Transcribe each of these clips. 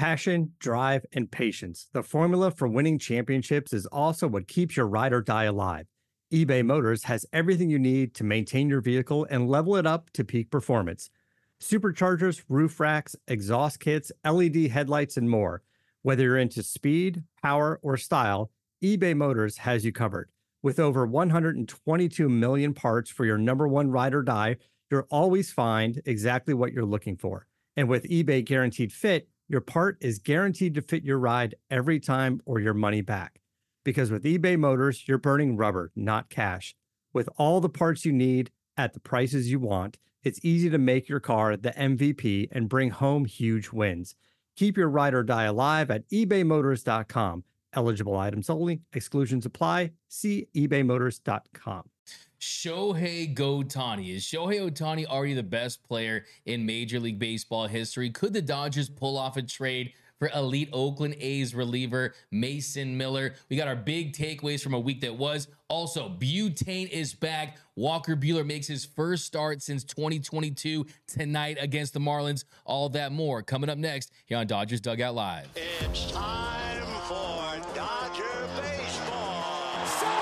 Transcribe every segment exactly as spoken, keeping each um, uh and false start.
Passion, drive, and patience. The formula for winning championships is also what keeps your ride or die alive. eBay Motors has everything you need to maintain your vehicle and level it up to peak performance. Superchargers, roof racks, exhaust kits, L E D headlights, and more. Whether you're into speed, power, or style, eBay Motors has you covered. With over one hundred twenty-two million parts for your number one ride or die, you'll always find exactly what you're looking for. And with eBay Guaranteed Fit, your part is guaranteed to fit your ride every time or your money back. Because with eBay Motors, you're burning rubber, not cash. With all the parts you need at the prices you want, it's easy to make your car the M V P and bring home huge wins. Keep your ride or die alive at ebay motors dot com. Eligible items only. Exclusions apply. See ebay motors dot com. Shohei Ohtani. Is Shohei Ohtani already the best player in Major League Baseball history? Could the Dodgers pull off a trade for elite Oakland A's reliever Mason Miller? We got our big takeaways from a week that was. Also, butane is back. Walker Buehler makes his first start since twenty twenty-two tonight against the Marlins. All that more coming up next here on Dodgers Dugout Live. It's time for Dodger baseball.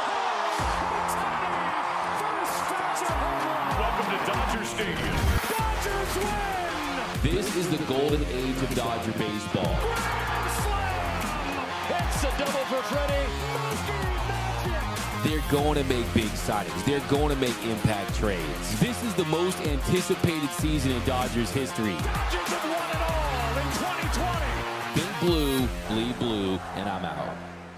Welcome to Dodger Stadium. Dodgers win! This is the golden age of Dodger baseball. Grand slam! It's a double for Freddie. They're going to make big signings. They're going to make impact trades. This is the most anticipated season in Dodgers history. Dodgers have won it all in twenty twenty. Think blue, bleed blue, and I'm out.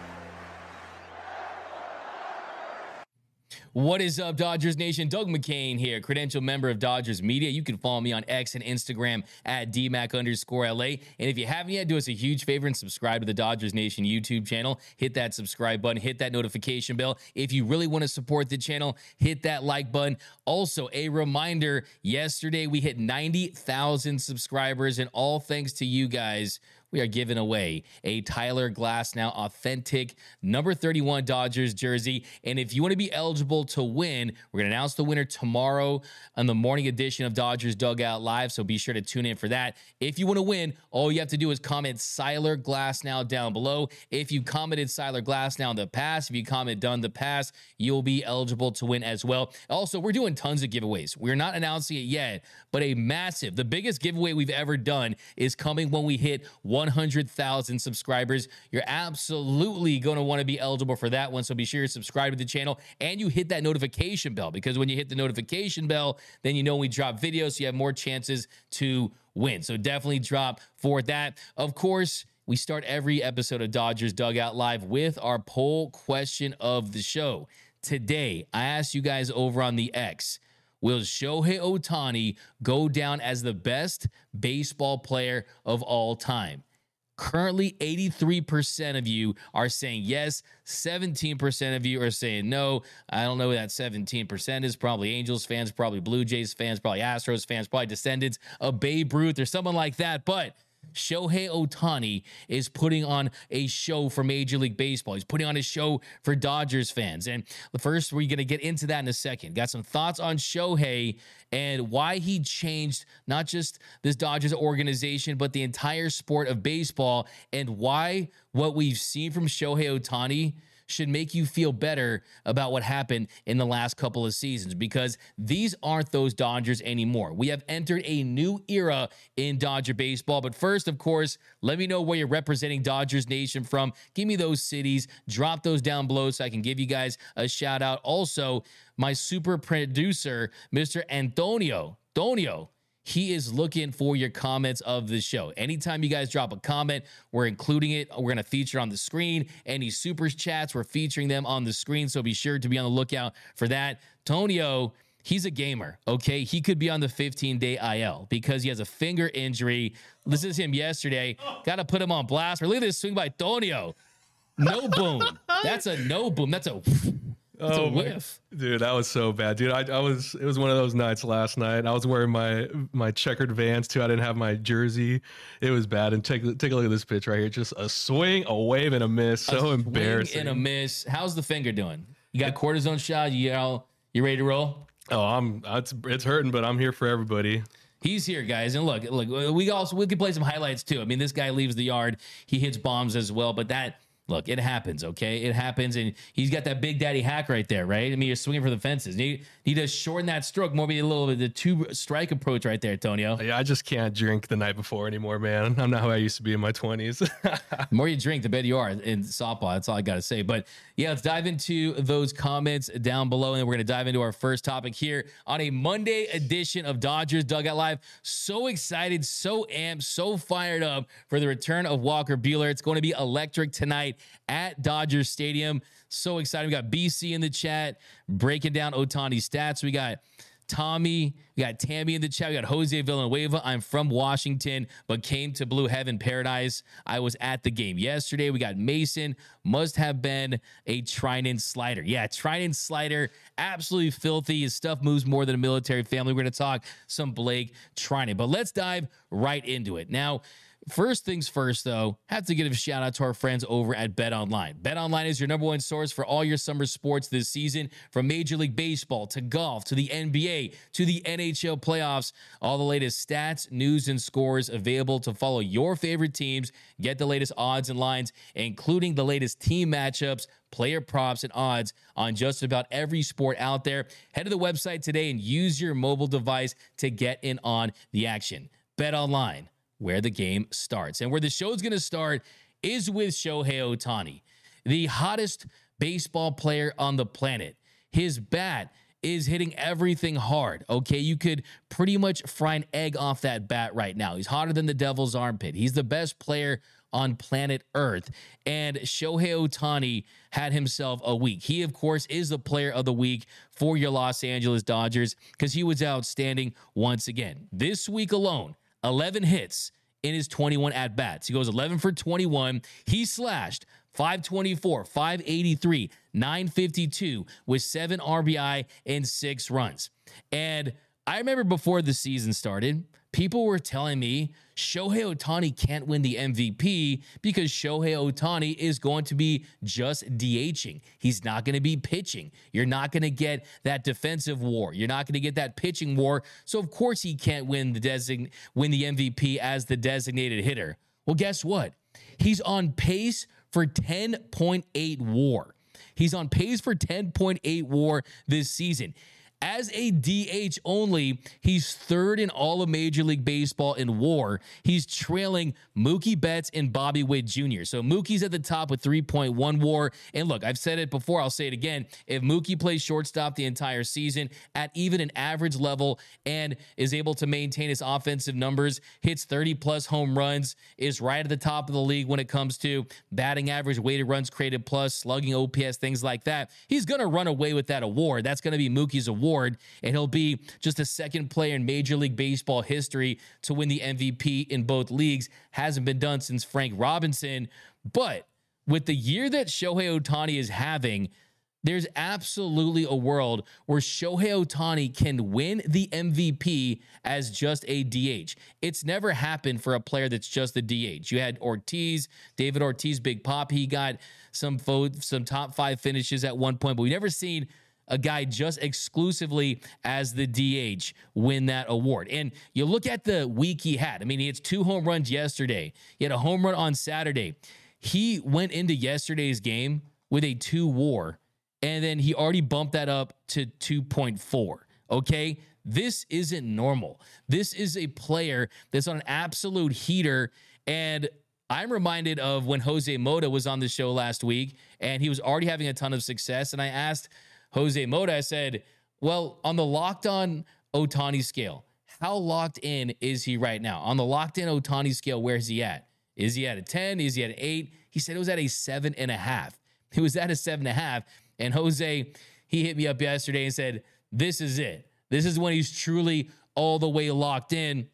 What is up, Dodgers Nation? Doug McCain here, credentialed member of Dodgers Media. You can follow me on X and Instagram at D Mac underscore L A. And if you haven't yet, do us a huge favor and subscribe to the Dodgers Nation YouTube channel. Hit that subscribe button, hit that notification bell. If you really want to support the channel, hit that like button. Also, a reminder, yesterday we hit ninety thousand subscribers, and all thanks to you guys, we are giving away a Tyler Glasnow authentic number thirty-one Dodgers jersey. And if you want to be eligible to win, we're going to announce the winner tomorrow on the morning edition of Dodgers Dugout Live. So be sure to tune in for that. If you want to win, all you have to do is comment Tyler Glasnow down below. If you commented Tyler Glasnow in the past, if you comment done the past, you'll be eligible to win as well. Also, we're doing tons of giveaways. We're not announcing it yet, but a massive, the biggest giveaway we've ever done is coming when we hit one hundred thousand subscribers. You're absolutely going to want to be eligible for that one. So be sure to subscribe to the channel and you hit that notification bell, because when you hit the notification bell, then you know when we drop videos, so you have more chances to win. So definitely drop for that. Of course, we start every episode of Dodgers Dugout Live with our poll question of the show. Today, I asked you guys over on the X, will Shohei Ohtani go down as the best baseball player of all time? Currently, eighty-three percent of you are saying yes. seventeen percent of you are saying no. I don't know what that seventeen percent is. Probably Angels fans, probably Blue Jays fans, probably Astros fans, probably descendants of Babe Ruth or someone like that. But Shohei Ohtani is putting on a show for Major League Baseball. He's putting on a show for Dodgers fans. And first, we're going to get into that in a second. Got some thoughts on Shohei and why he changed not just this Dodgers organization, but the entire sport of baseball, and why what we've seen from Shohei Ohtani should make you feel better about what happened in the last couple of seasons, because these aren't those Dodgers anymore. We have entered a new era in Dodger baseball. But first, of course, let me know where you're representing Dodgers Nation from. Give me those cities. Drop those down below so I can give you guys a shout out. Also, my super producer, Mister Antonio, Antonio, he is looking for your comments of the show. Anytime you guys drop a comment, we're including it. We're going to feature on the screen. Any super chats, we're featuring them on the screen. So be sure to be on the lookout for that. Tonio, he's a gamer, okay? He could be on the fifteen-day I L because he has a finger injury. Listen to him yesterday. Got to put him on blast. Look at this swing by Tonio. No boom. That's a no boom. That's a... It's oh, a whiff. My, dude, that was so bad, dude. I, I was, it was one of those nights last night. I was wearing my my checkered Vans too. I didn't have my jersey. It was bad. And take take a look at this pitch right here. Just a swing, a wave, and a miss. So a embarrassing. Swing and a miss. How's the finger doing? You got cortisone shot? You all, you ready to roll? Oh, I'm. It's it's hurting, but I'm here for everybody. He's here, guys. And look, look, we also we can play some highlights too. I mean, this guy leaves the yard. He hits bombs as well, but that look, it happens, okay? It happens, and he's got that big daddy hack right there, right? I mean, you're swinging for the fences. He, he does shorten that stroke, more be a little bit the two-strike approach right there, Tonio. Yeah, I just can't drink the night before anymore, man. I'm not who I used to be in my twenties. The more you drink, the better you are in softball. That's all I got to say. But, yeah, let's dive into those comments down below, and we're going to dive into our first topic here on a Monday edition of Dodgers Dugout Live. So excited, so amped, so fired up for the return of Walker Buehler. It's going to be electric tonight at Dodger Stadium. So excited. We got B C in the chat breaking down Ohtani's stats. We got Tommy, we got Tammy in the chat. We got Jose Villanueva. I'm from Washington, but came to Blue Heaven Paradise. I was at the game yesterday. We got Mason. Must have been a Trinan slider. Yeah, Trinan slider. Absolutely filthy. His stuff moves more than a military family. We're going to talk some Blake Trinan, but let's dive right into it. Now, first things first, though, have to give a shout out to our friends over at BetOnline. BetOnline is your number one source for all your summer sports this season, from Major League Baseball to golf to the N B A to the N H L playoffs. All the latest stats, news, and scores available to follow your favorite teams. Get the latest odds and lines, including the latest team matchups, player props, and odds on just about every sport out there. Head to the website today and use your mobile device to get in on the action. BetOnline, where the game starts. And where the show's going to start is with Shohei Ohtani, the hottest baseball player on the planet. His bat is hitting everything hard, okay? You could pretty much fry an egg off that bat right now. He's hotter than the devil's armpit. He's the best player on planet Earth. And Shohei Ohtani had himself a week. He, of course, is the player of the week for your Los Angeles Dodgers because he was outstanding once again. This week alone, eleven hits in his twenty-one at-bats. He goes eleven for twenty-one. He slashed five twenty-four, five eighty-three, nine fifty-two with seven R B I and six runs. And I remember before the season started, people were telling me Shohei Ohtani can't win the M V P because Shohei Ohtani is going to be just DHing. He's not going to be pitching. You're not going to get that defensive war. You're not going to get that pitching war. So of course he can't win the design win the M V P as the designated hitter. Well, guess what? He's on pace for ten point eight WAR. He's on pace for ten point eight WAR this season. As a D H only, he's third in all of Major League Baseball in WAR. He's trailing Mookie Betts and Bobby Witt Junior So Mookie's at the top with three point one WAR. And look, I've said it before, I'll say it again. If Mookie plays shortstop the entire season at even an average level and is able to maintain his offensive numbers, hits thirty plus home runs, is right at the top of the league when it comes to batting average, weighted runs created plus, slugging O P S, things like that, he's going to run away with that award. That's going to be Mookie's award. And he'll be just a second player in Major League Baseball history to win the M V P in both leagues. Hasn't been done since Frank Robinson. But with the year that Shohei Ohtani is having, there's absolutely a world where Shohei Ohtani can win the M V P as just a D H. It's never happened for a player that's just a D H. You had Ortiz, David Ortiz, Big Pop. He got some fo- some top five finishes at one point, but we've never seen a guy just exclusively as the D H win that award. And you look at the week he had. I mean, he had two home runs yesterday. He had a home run on Saturday. He went into yesterday's game with a two WAR, and then he already bumped that up to two point four. Okay? This isn't normal. This is a player that's on an absolute heater, and I'm reminded of when Jose Mota was on the show last week, and he was already having a ton of success, and I asked Jose Mota, I said, well, on the locked on Ohtani scale, how locked in is he right now? On the locked in Ohtani scale, where is he at? Is he at a ten? Is he at an eight? He said it was at a seven and a half. It was at a seven and a half. And Jose, he hit me up yesterday and said, this is it. This is when he's truly all the way locked in.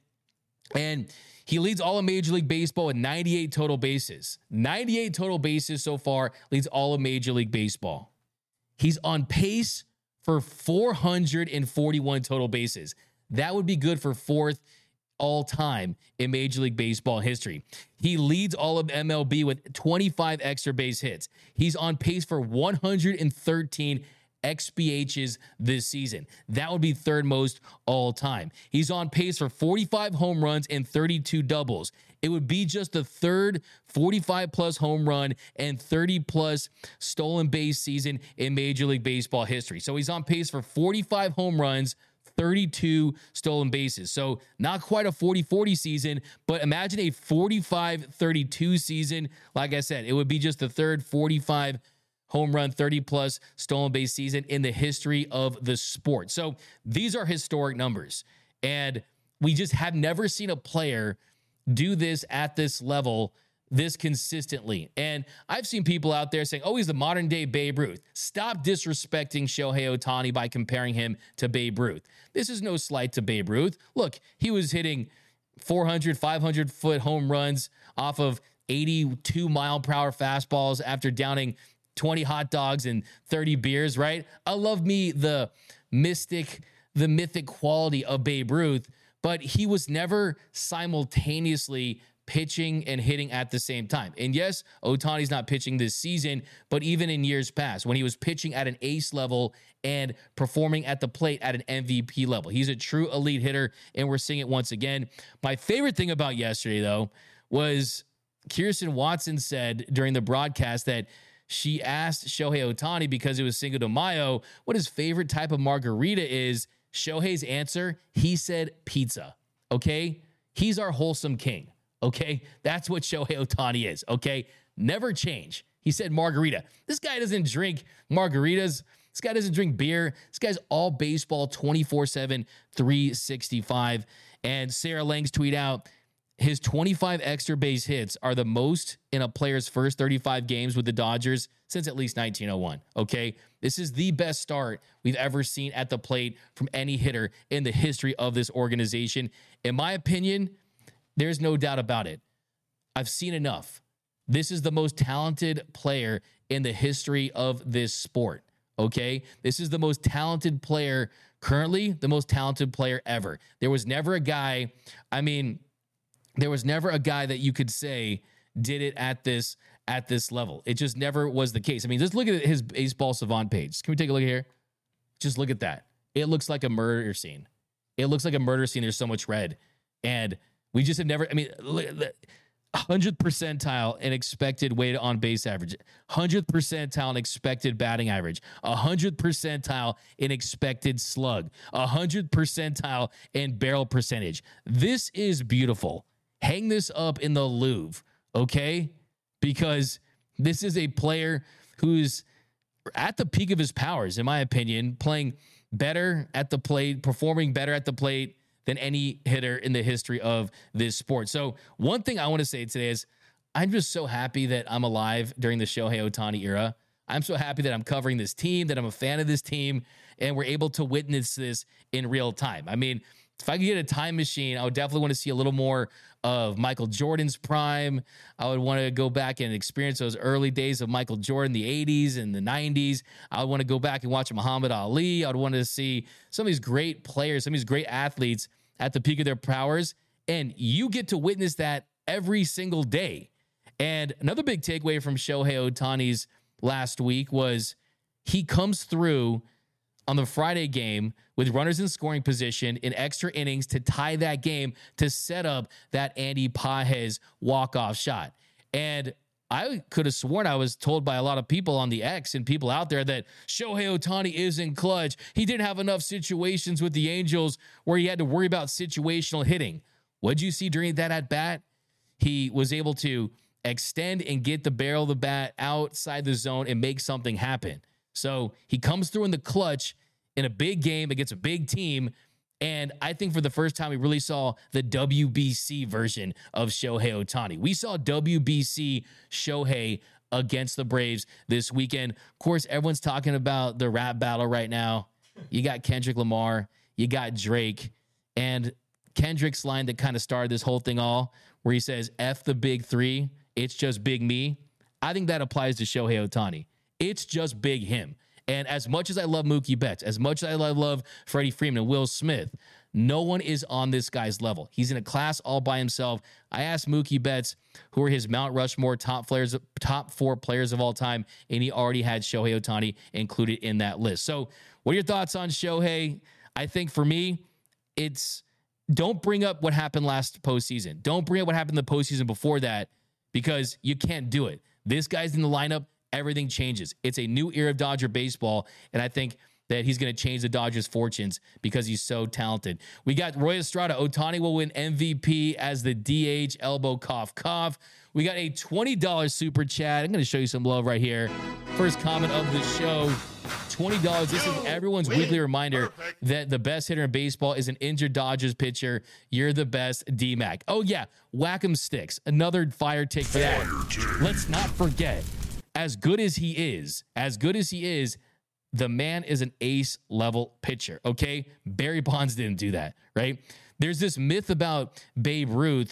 And he leads all of Major League Baseball with ninety-eight total bases. ninety-eight total bases so far, leads all of Major League Baseball. He's on pace for four hundred forty-one total bases. That would be good for fourth all time in Major League Baseball history. He leads all of M L B with twenty-five extra base hits. He's on pace for one hundred thirteen X B Hs this season. That would be third most all time. He's on pace for forty-five home runs and thirty-two doubles. It would be just the third forty-five plus home run and thirty plus stolen base season in Major League Baseball history. So he's on pace for forty-five home runs, thirty-two stolen bases. So not quite a forty forty season, but imagine a forty-five thirty-two season. Like I said, it would be just the third forty-five home run, thirty plus stolen base season in the history of the sport. So these are historic numbers. And we just have never seen a player do this at this level this consistently. And I've seen people out there saying, oh, he's the modern day Babe Ruth. Stop disrespecting Shohei Ohtani by comparing him to Babe Ruth. This is no slight to Babe Ruth. Look, he was hitting four hundred, five hundred foot home runs off of eighty-two mile per hour fastballs after downing twenty hot dogs and thirty beers, right? I love me the mystic, the mythic quality of Babe Ruth, but he was never simultaneously pitching and hitting at the same time. And yes, Ohtani's not pitching this season, but even in years past, when he was pitching at an ace level and performing at the plate at an M V P level, he's a true elite hitter, and we're seeing it once again. My favorite thing about yesterday, though, was Kirsten Watson said during the broadcast that she asked Shohei Ohtani, because it was Cinco de Mayo, what his favorite type of margarita is. Shohei's answer, he said pizza, okay? He's our wholesome king, okay? That's what Shohei Ohtani is, okay? Never change. He said margarita. This guy doesn't drink margaritas. This guy doesn't drink beer. This guy's all baseball twenty-four seven, three sixty-five. And Sarah Langs tweet out, his twenty-five extra base hits are the most in a player's first thirty-five games with the Dodgers since at least nineteen oh one, okay? This is the best start we've ever seen at the plate from any hitter in the history of this organization. In my opinion, there's no doubt about it. I've seen enough. This is the most talented player in the history of this sport, okay? This is the most talented player currently, the most talented player ever. There was never a guy, I mean... There was never a guy that you could say did it at this at this level. It just never was the case. I mean, just look at his baseball savant page. Can we take a look here? Just look at that. It looks like a murder scene. It looks like a murder scene. There's so much red. And we just have never, I mean, look at the hundredth percentile in expected weighted on base average, hundredth percentile in expected batting average, a hundredth percentile in expected slug, a hundredth percentile in barrel percentage. This is beautiful. Hang this up in the Louvre, okay? Because this is a player who's at the peak of his powers, in my opinion, playing better at the plate, performing better at the plate than any hitter in the history of this sport. So one thing I want to say today is I'm just so happy that I'm alive during the Shohei Ohtani era. I'm so happy that I'm covering this team, that I'm a fan of this team, and we're able to witness this in real time. I mean, if I could get a time machine, I would definitely want to see a little more of Michael Jordan's prime. I would want to go back and experience those early days of Michael Jordan, the eighties and the nineties. I would want to go back and watch Muhammad Ali. I would want to see some of these great players, some of these great athletes at the peak of their powers. And you get to witness that every single day. And another big takeaway from Shohei Ohtani's last week was he comes through on the Friday game with runners in scoring position in extra innings to tie that game to set up that Andy Pages walk-off shot. And I could have sworn I was told by a lot of people on the X and people out there that Shohei Ohtani isn't clutch. He didn't have enough situations with the Angels where he had to worry about situational hitting. What'd you see during that at bat? He was able to extend and get the barrel of the bat outside the zone and make something happen. So he comes through in the clutch in a big game against a big team. And I think for the first time, we really saw the W B C version of Shohei Ohtani. We saw W B C Shohei against the Braves this weekend. Of course, everyone's talking about the rap battle right now. You got Kendrick Lamar, you got Drake, and Kendrick's line that kind of started this whole thing all, where he says, F the big three, it's just big me. I think that applies to Shohei Ohtani. It's just big him. And as much as I love Mookie Betts, as much as I love Freddie Freeman and Will Smith, No one is on this guy's level. He's in a class all by himself. I asked Mookie Betts who are his Mount Rushmore top players, top four players of all time, and he already had Shohei Ohtani included in that list. So what are your thoughts on Shohei? I think for me, it's don't bring up what happened last postseason. Don't bring up what happened in the postseason before that because you can't do it. This guy's in the lineup. Everything changes. It's a new era of Dodger baseball, and I think that he's going to change the Dodgers' fortunes because he's so talented. We got Roy Estrada. Ohtani will win M V P as the D H, elbow, cough, cough. We got a twenty dollars super chat. I'm going to show you some love right here. First comment of the show, twenty dollars. This is everyone's weekly reminder that the best hitter in baseball is an injured Dodgers pitcher. You're the best, D-Mac. Oh, yeah, whack 'em sticks. Another fire take for that. Let's not forget, as good as he is, as good as he is, the man is an ace level pitcher. Okay. Barry Bonds didn't do that, right? There's this myth about Babe Ruth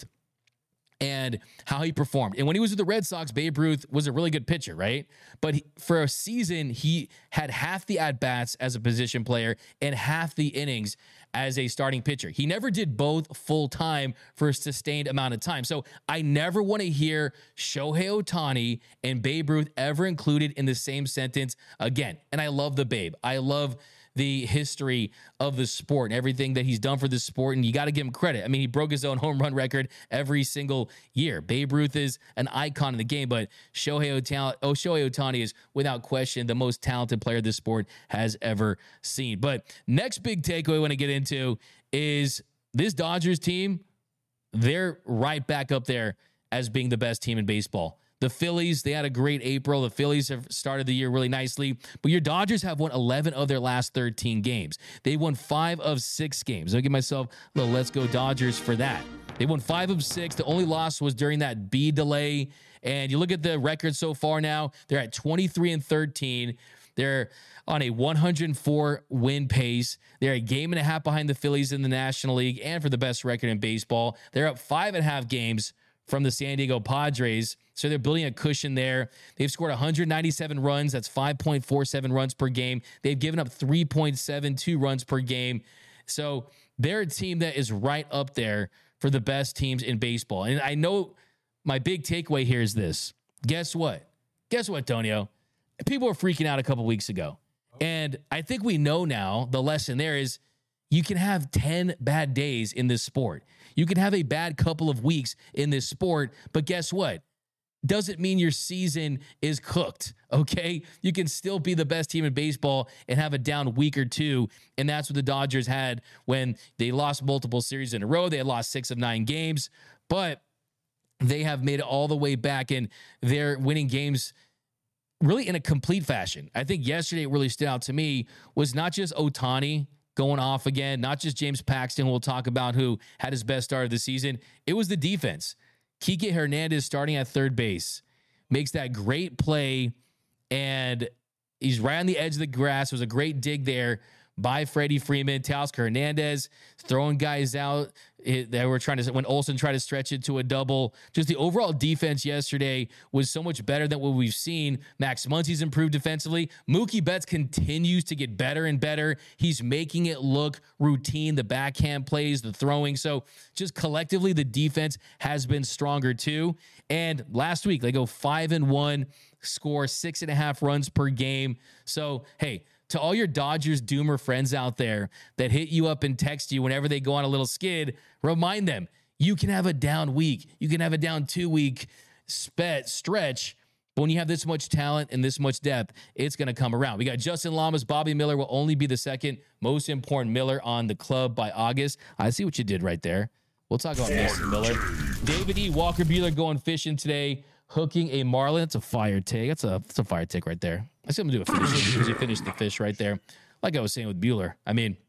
and how he performed. And when he was with the Red Sox, Babe Ruth was a really good pitcher, right? But he, for a season, he had half the at-bats as a position player and half the innings as a starting pitcher. He never did both full time for a sustained amount of time. So I never want to hear Shohei Ohtani and Babe Ruth ever included in the same sentence again. And I love the Babe. I love the history of the sport and everything that he's done for the sport. And you got to give him credit. I mean, he broke his own home run record every single year. Babe Ruth is an icon in the game, but Shohei Ohtani, oh, Shohei Ohtani is without question the most talented player this sport has ever seen. But next big takeaway I want to get into is this Dodgers team. They're right back up there as being the best team in baseball. The Phillies, they had a great April. The Phillies have started the year really nicely. But your Dodgers have won eleven of their last thirteen games. They won five of six games. I'll give myself a little let's go Dodgers for that. They won five of six. The only loss was during that B delay. And you look at the record so far now, they're at twenty-three and thirteen. They're on a one hundred four win pace. They're a game and a half behind the Phillies in the National League and for the best record in baseball. They're up five and a half games from the San Diego Padres. So they're building a cushion there. They've scored one hundred ninety-seven runs. That's five point four seven runs per game. They've given up three point seven two runs per game. So they're a team that is right up there for the best teams in baseball. And I know my big takeaway here is this. Guess what? Guess what, Tonio? People were freaking out a couple weeks ago. And I think we know now the lesson there is you can have ten bad days in this sport. You can have a bad couple of weeks in this sport, but guess what? Doesn't mean your season is cooked, okay? You can still be the best team in baseball and have a down week or two, and that's what the Dodgers had when they lost multiple series in a row. They had lost six of nine games, but they have made it all the way back, and they're winning games really in a complete fashion. I think yesterday what really stood out to me was not just Ohtani going off again, not just James Paxton, who we'll talk about, who had his best start of the season. It was the defense. Kike Hernandez starting at third base makes that great play, and he's right on the edge of the grass. It was a great dig there by Freddie Freeman. Teoscar Hernandez throwing guys out. It, they were trying to, when Olsen tried to stretch it to a double. Just the overall defense yesterday was so much better than what we've seen. Max Muncy's improved defensively. Mookie Betts continues to get better and better. He's making it look routine, the backhand plays, the throwing. So just collectively, the defense has been stronger too. And last week, they go five and one, score six and a half runs per game. So, hey, to all your Dodgers doomer friends out there that hit you up and text you whenever they go on a little skid, remind them you can have a down week. You can have a down two week spe- stretch. But when you have this much talent and this much depth, it's going to come around. We got Justin Lamas. Bobby Miller will only be the second most important Miller on the club by August. I see what you did right there. We'll talk about Mason Miller. David E. Walker Buehler going fishing today, hooking a marlin. That's a fire take. That's a, that's a fire take right there. I see him do a finish. He finished the fish right there. Like I was saying with Buehler. I mean,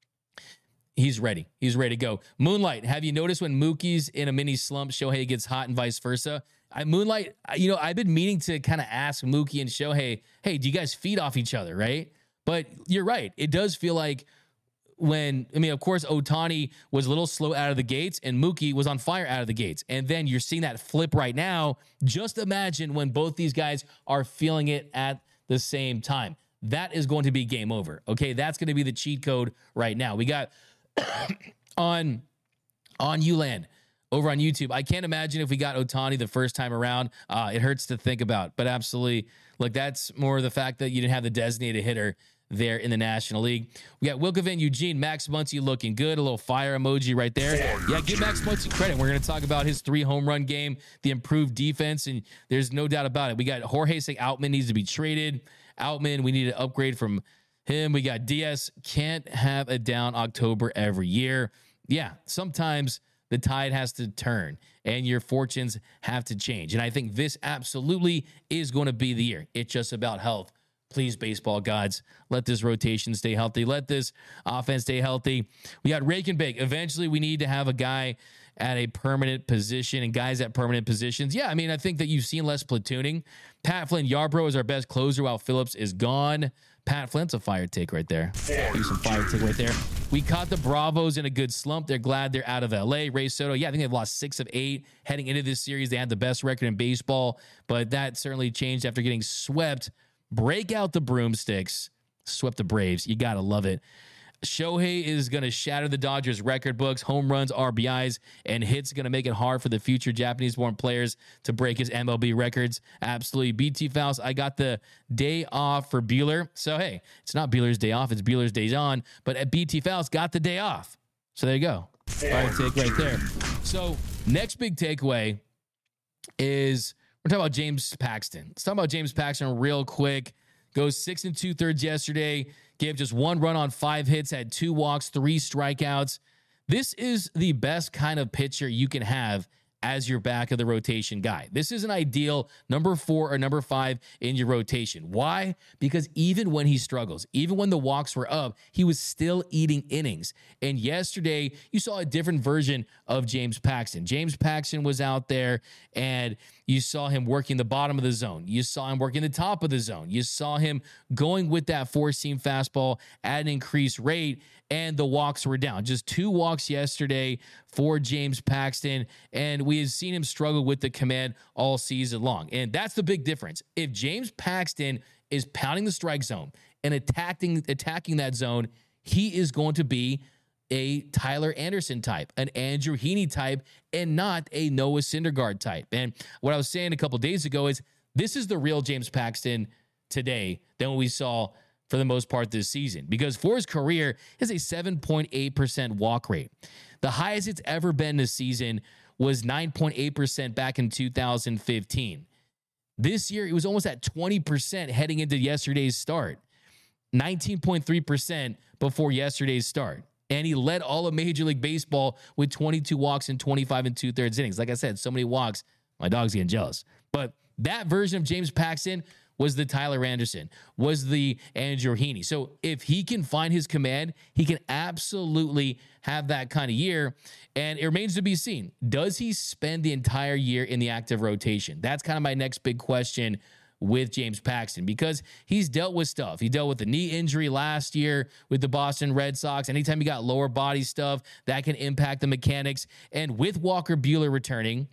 he's ready. He's ready to go. Moonlight, have you noticed when Mookie's in a mini slump, Shohei gets hot and vice versa? I, Moonlight, you know, I've been meaning to kind of ask Mookie and Shohei, hey, do you guys feed off each other, right? But you're right. It does feel like when, I mean, of course, Ohtani was a little slow out of the gates and Mookie was on fire out of the gates. And then you're seeing that flip right now. Just imagine when both these guys are feeling it at the same time. That is going to be game over. Okay, that's going to be the cheat code right now. We got on on Uland over on YouTube. I can't imagine if we got Ohtani the first time around. Uh, it hurts to think about, but absolutely, look, that's more the fact that you didn't have the designated hitter there in the National League. We got Wilkevin, Eugene, Max Muncy looking good. A little fire emoji right there. Yeah, give Max Muncy credit. We're going to talk about his three home run game, the improved defense, and there's no doubt about it. We got Jorge saying Outman needs to be traded. Outman, we need to upgrade from him. We got D S, can't have a down October every year. Yeah, sometimes the tide has to turn and your fortunes have to change. And I think this absolutely is going to be the year. It's just about health. Please, baseball gods, let this rotation stay healthy. Let this offense stay healthy. We got rake and bake. Eventually, we need to have a guy at a permanent position and guys at permanent positions. Yeah, I mean, I think that you've seen less platooning. Pat Flynn, Yarbrough is our best closer while Phillips is gone. Pat Flynn's a fire take right there. Use some fire take right there. We caught the Bravos in a good slump. They're glad they're out of L A. Ray Soto, yeah, I think they've lost six of eight heading into this series. They had the best record in baseball, but that certainly changed after getting swept. Break out the broomsticks. Swept the Braves. You got to love it. Shohei is going to shatter the Dodgers record books. Home runs, R B Is, and hits going to make it hard for the future Japanese-born players to break his M L B records. Absolutely. B T Faust, I got the day off for Bueller. So, hey, it's not Bueller's day off. It's Bueller's days on. But at B T Faust got the day off. So there you go. Fire take right there. So next big takeaway is we're talking about James Paxton. Let's talk about James Paxton real quick. Goes six and two thirds yesterday. Gave just one run on five hits, had two walks, three strikeouts. This is the best kind of pitcher you can have as your back of the rotation guy. This is an ideal number four or number five in your rotation. Why? Because even when he struggles, even when the walks were up, he was still eating innings. And yesterday, you saw a different version of James Paxton. James Paxton was out there, and you saw him working the bottom of the zone. You saw him working the top of the zone. You saw him going with that four-seam fastball at an increased rate, and the walks were down. Just two walks yesterday for James Paxton, and we have seen him struggle with the command all season long. And that's the big difference. If James Paxton is pounding the strike zone and attacking attacking that zone, he is going to be a Tyler Anderson type, an Andrew Heaney type, and not a Noah Syndergaard type. And what I was saying a couple days ago is this is the real James Paxton today than what we saw for the most part this season, because for his career, he has a seven point eight percent walk rate. The highest it's ever been this season was nine point eight percent back in two thousand fifteen. This year, it was almost at twenty percent heading into yesterday's start, nineteen point three percent before yesterday's start. And he led all of Major League Baseball with twenty-two walks and twenty-five and two-thirds innings. Like I said, so many walks, my dog's getting jealous. But that version of James Paxton was the Tyler Anderson, was the Andrew Heaney. So if he can find his command, he can absolutely have that kind of year. And it remains to be seen. Does he spend the entire year in the active rotation? That's kind of my next big question with James Paxton, because he's dealt with stuff. He dealt with the knee injury last year with the Boston Red Sox. Anytime you got lower body stuff, that can impact the mechanics. And with Walker Buehler returning,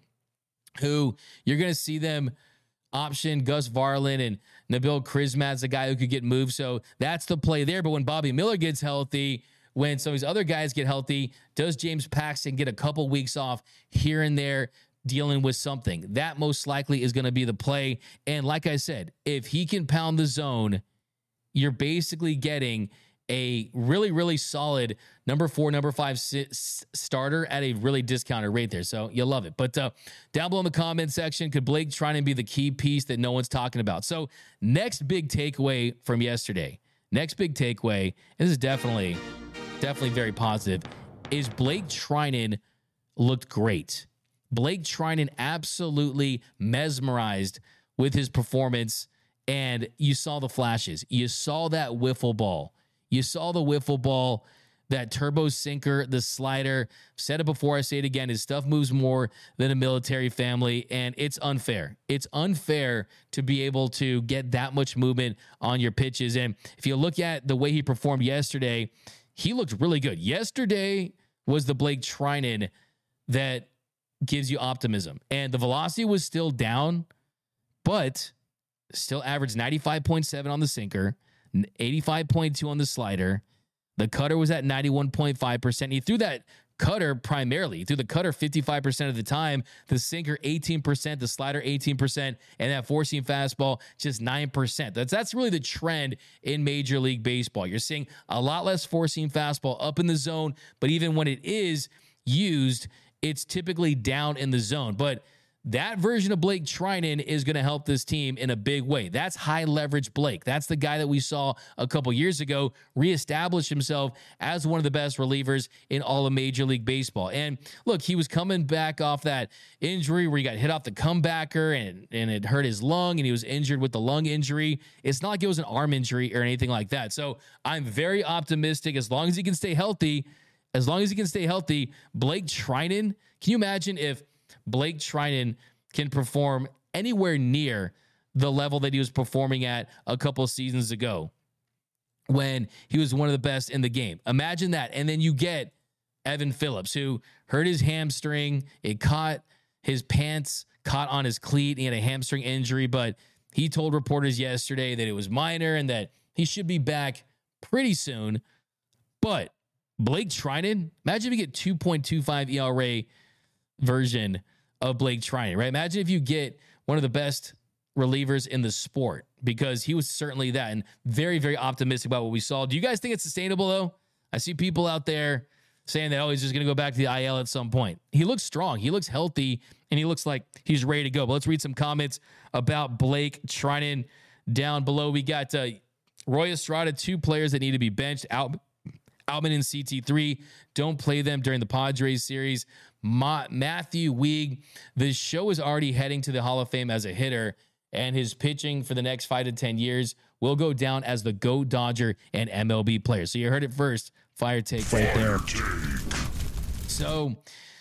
who you're going to see them option Gus Varland and Nabil Crismatt's a guy who could get moved. So that's the play there. But when Bobby Miller gets healthy, when some of these other guys get healthy, does James Paxton get a couple weeks off here and there dealing with something? That most likely is going to be the play. And like I said, if he can pound the zone, you're basically getting a really, really solid number four, number five s- starter at a really discounted rate there. So you'll love it. But uh, down below in the comment section, could Blake Treinen be the key piece that no one's talking about? So next big takeaway from yesterday, next big takeaway, and this is definitely, definitely very positive, is Blake Treinen looked great. Blake Treinen absolutely mesmerized with his performance, and you saw the flashes. You saw that wiffle ball. You saw the wiffle ball, that turbo sinker, the slider. Said it before, I say it again. His stuff moves more than a military family, and it's unfair. It's unfair to be able to get that much movement on your pitches. And if you look at the way he performed yesterday, he looked really good. Yesterday was the Blake Treinen that gives you optimism. And the velocity was still down, but still averaged ninety-five point seven on the sinker, eighty-five point two on the slider, The cutter was at ninety-one point five percent. He threw that cutter primarily. He threw the cutter fifty-five percent of the time, the sinker eighteen percent, the slider eighteen percent, and that four-seam fastball just nine percent. That's that's really the trend in Major League Baseball. You're seeing a lot less four-seam fastball up in the zone, but even when it is used, it's typically down in the zone. But that version of Blake Treinen is going to help this team in a big way. That's high leverage Blake. That's the guy that we saw a couple years ago reestablish himself as one of the best relievers in all of Major League Baseball. And look, he was coming back off that injury where he got hit off the comebacker and, and it hurt his lung and he was injured with the lung injury. It's not like it was an arm injury or anything like that. So I'm very optimistic as long as he can stay healthy. As long as he can stay healthy, Blake Treinen, can you imagine if Blake Treinen can perform anywhere near the level that he was performing at a couple seasons ago when he was one of the best in the game? Imagine that. And then you get Evan Phillips, who hurt his hamstring. It caught his pants, caught on his cleat. He had a hamstring injury, but he told reporters yesterday that it was minor and that he should be back pretty soon. But Blake Treinen, imagine if you get two point two five E R A version of Blake Treinen, right? Imagine if you get one of the best relievers in the sport, because he was certainly that, and very, very optimistic about what we saw. Do you guys think it's sustainable though? I see people out there saying that, oh, he's just going to go back to the I L at some point. He looks strong. He looks healthy, and he looks like he's ready to go. But let's read some comments about Blake Treinen down below. We got uh, Roy Estrada, two players that need to be benched. Out. Outman and C T three, don't play them during the Padres series. Ma- Matthew Weig, the show is already heading to the Hall of Fame as a hitter, and his pitching for the next five to ten years will go down as the GOAT Dodger and M L B player. So you heard it first. Fire take right there. So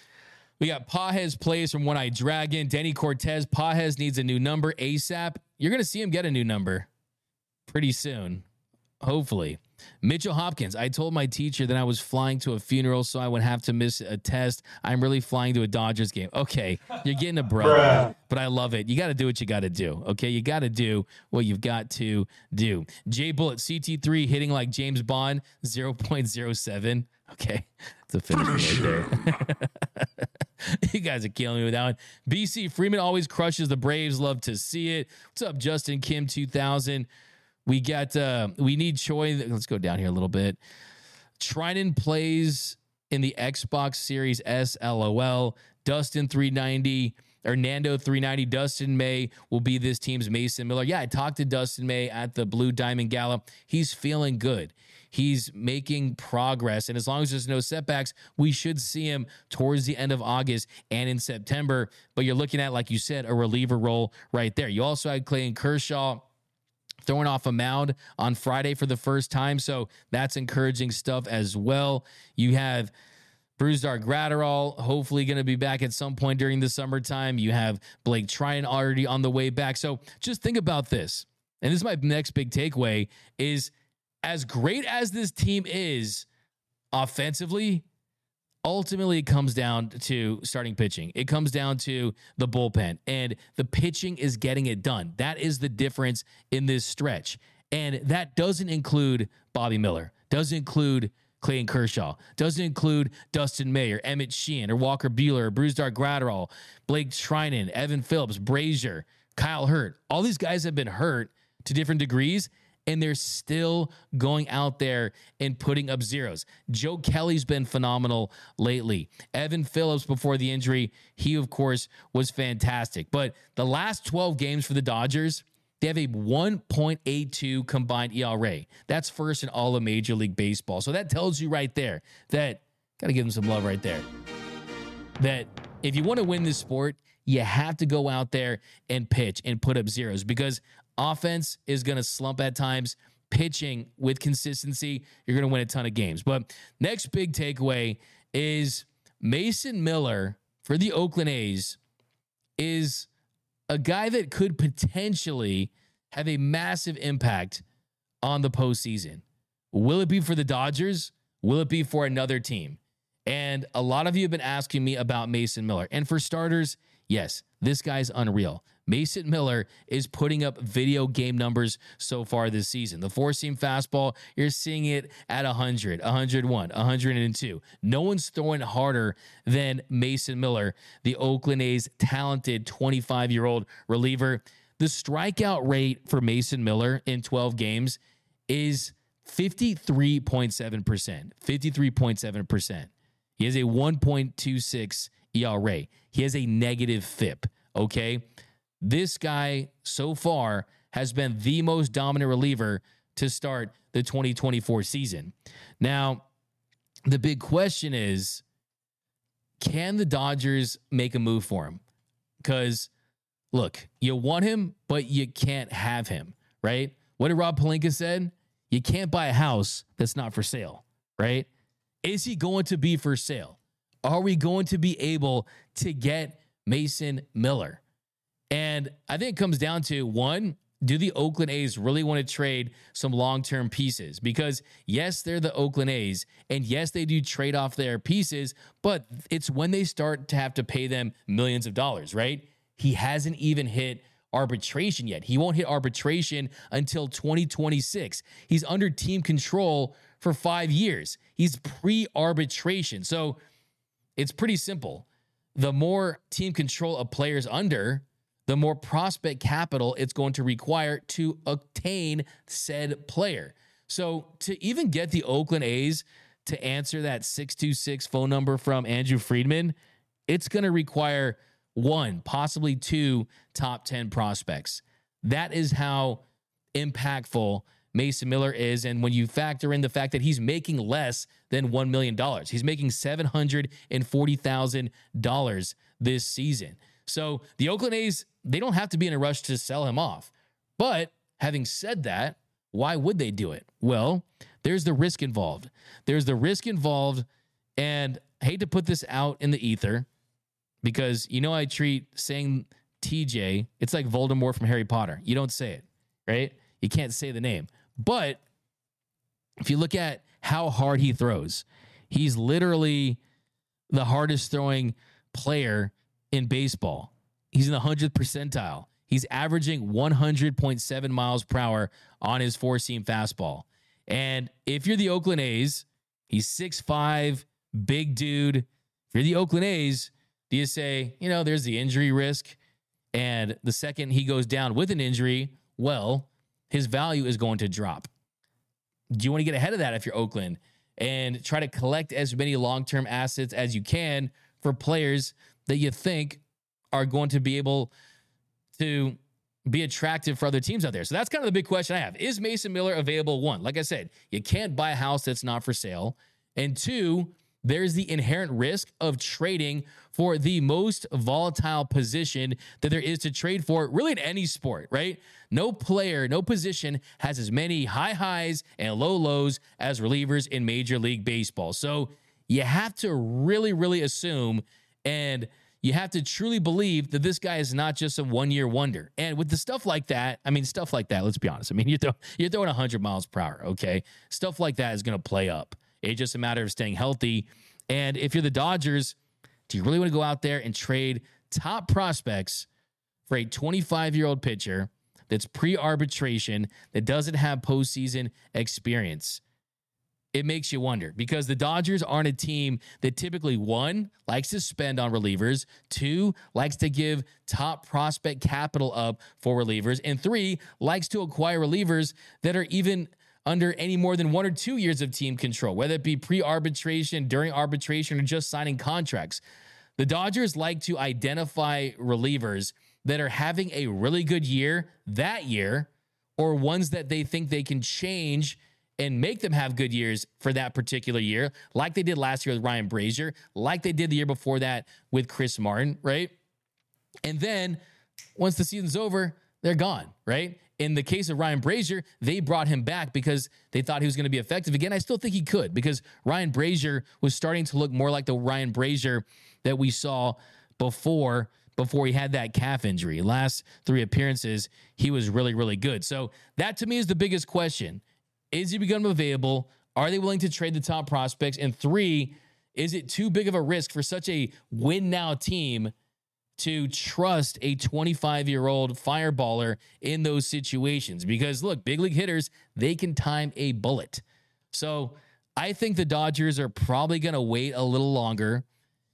we got Pages plays from One Eye Dragon. Denny Cortez, Pages needs a new number ASAP. You're going to see him get a new number pretty soon, hopefully. Mitchell Hopkins, I told my teacher that I was flying to a funeral so I would have to miss a test. I'm really flying to a Dodgers game. Okay, you're getting a bro, but I love it. You got to do what you got to do, okay? You got to do what you've got to do. Jay Bullet, C T three hitting like James Bond, zero point zero seven. Okay, it's a finish right there. You guys are killing me with that one. B C Freeman always crushes the Braves. Love to see it. What's up, Justin Kim two thousand? We got, uh, we need Choi. Let's go down here a little bit. Treinen plays in the Xbox Series S, LOL. Dustin three ninety, or Nando three ninety. Dustin May will be this team's Mason Miller. Yeah, I talked to Dustin May at the Blue Diamond Gala. He's feeling good. He's making progress. And as long as there's no setbacks, we should see him towards the end of August and in September. But you're looking at, like you said, a reliever role right there. You also had Clayton Kershaw throwing off a mound on Friday for the first time. So that's encouraging stuff as well. You have Brusdar Graterol, hopefully going to be back at some point during the summertime. You have Blake Treinen already on the way back. So just think about this. And this is my next big takeaway, is as great as this team is offensively, ultimately it comes down to starting pitching. It comes down to the bullpen, and the pitching is getting it done. That is the difference in this stretch. And that doesn't include Bobby Miller, doesn't include Clayton Kershaw, doesn't include Dustin May or Emmett Sheehan or Walker Buehler or Brusdar Graterol, Blake Treinen, Evan Phillips, Brazier, Kyle Hurt. All these guys have been hurt to different degrees, and they're still going out there and putting up zeros. Joe Kelly's been phenomenal lately. Evan Phillips, before the injury, he, of course, was fantastic. But the last twelve games for the Dodgers, they have a one point eight two combined E R A. That's first in all of Major League Baseball. So that tells you right there that, got to give them some love right there, that if you want to win this sport, you have to go out there and pitch and put up zeros, because offense is going to slump at times. Pitching with consistency, you're going to win a ton of games. But next big takeaway is Mason Miller for the Oakland A's is a guy that could potentially have a massive impact on the postseason. Will it be for the Dodgers? Will it be for another team? And a lot of you have been asking me about Mason Miller. And for starters, Yes, this guy's unreal. Mason Miller is putting up video game numbers so far this season. The four-seam fastball, you're seeing it at one hundred, one oh one, one oh two. No one's throwing harder than Mason Miller, the Oakland A's talented twenty-five-year-old reliever. The strikeout rate for Mason Miller in twelve games is fifty-three point seven percent. fifty-three point seven percent. He has a one point two six E R A. He has a negative F I P, okay? This guy so far has been the most dominant reliever to start the twenty twenty-four season. Now, the big question is, can the Dodgers make a move for him? Because, look, you want him, but you can't have him, right? What did Rob Pelinka said? You can't buy a house that's not for sale, right? Is he going to be for sale? Are we going to be able to get Mason Miller? And I think it comes down to, one, do the Oakland A's really want to trade some long-term pieces? Because, yes, they're the Oakland A's, and yes, they do trade off their pieces, but it's when they start to have to pay them millions of dollars, right? He hasn't even hit arbitration yet. He won't hit arbitration until twenty twenty-six. He's under team control for five years. He's pre-arbitration. So it's pretty simple. The more team control a player's under, the more prospect capital it's going to require to obtain said player. So to even get the Oakland A's to answer that six two six phone number from Andrew Friedman, it's going to require one, possibly two top ten prospects. That is how impactful Mason Miller is. And when you factor in the fact that he's making less than one million dollars, he's making seven hundred forty thousand dollars this season. So the Oakland A's, they don't have to be in a rush to sell him off. But having said that, why would they do it? Well, there's the risk involved. There's the risk involved, and I hate to put this out in the ether because, you know, I treat saying T J, it's like Voldemort from Harry Potter. You don't say it, right? You can't say the name. But if you look at how hard he throws, he's literally the hardest throwing player in baseball. He's in the hundredth percentile. He's averaging one hundred point seven miles per hour on his four-seam fastball. And if you're the Oakland A's, he's six five, big dude. If you're the Oakland A's, do you say, you know, there's the injury risk, and the second he goes down with an injury, well, his value is going to drop. Do you want to get ahead of that if you're Oakland and try to collect as many long-term assets as you can for players that you think are going to be able to be attractive for other teams out there? So that's kind of the big question I have. Is Mason Miller available? One, like I said, you can't buy a house that's not for sale. And two, there's the inherent risk of trading for the most volatile position that there is to trade for, really in any sport, right? No player, no position has as many high highs and low lows as relievers in Major League Baseball. So you have to really, really assume, and you have to truly believe that this guy is not just a one-year wonder. And with the stuff like that, I mean, stuff like that, let's be honest. I mean, you're, throw, you're throwing one hundred miles per hour, okay? Stuff like that is going to play up. It's just a matter of staying healthy. And if you're the Dodgers, do you really want to go out there and trade top prospects for a twenty-five-year-old pitcher that's pre-arbitration, that doesn't have postseason experience? It makes you wonder, because the Dodgers aren't a team that typically, one, likes to spend on relievers, two, likes to give top prospect capital up for relievers, and three, likes to acquire relievers that are even under any more than one or two years of team control, whether it be pre-arbitration, during arbitration, or just signing contracts. The Dodgers like to identify relievers that are having a really good year that year, or ones that they think they can change and make them have good years for that particular year, like they did last year with Ryan Brazier, like they did the year before that with Chris Martin, right? And then once the season's over, they're gone, right? In the case of Ryan Brazier, they brought him back because they thought he was going to be effective. Again, I still think he could, because Ryan Brazier was starting to look more like the Ryan Brazier that we saw before before he had that calf injury. Last three appearances, he was really, really good. So that to me is the biggest question. Is he become available? Are they willing to trade the top prospects? And three, is it too big of a risk for such a win-now team to trust a twenty-five-year-old fireballer in those situations. Because, look, big league hitters, they can time a bullet. So I think the Dodgers are probably going to wait a little longer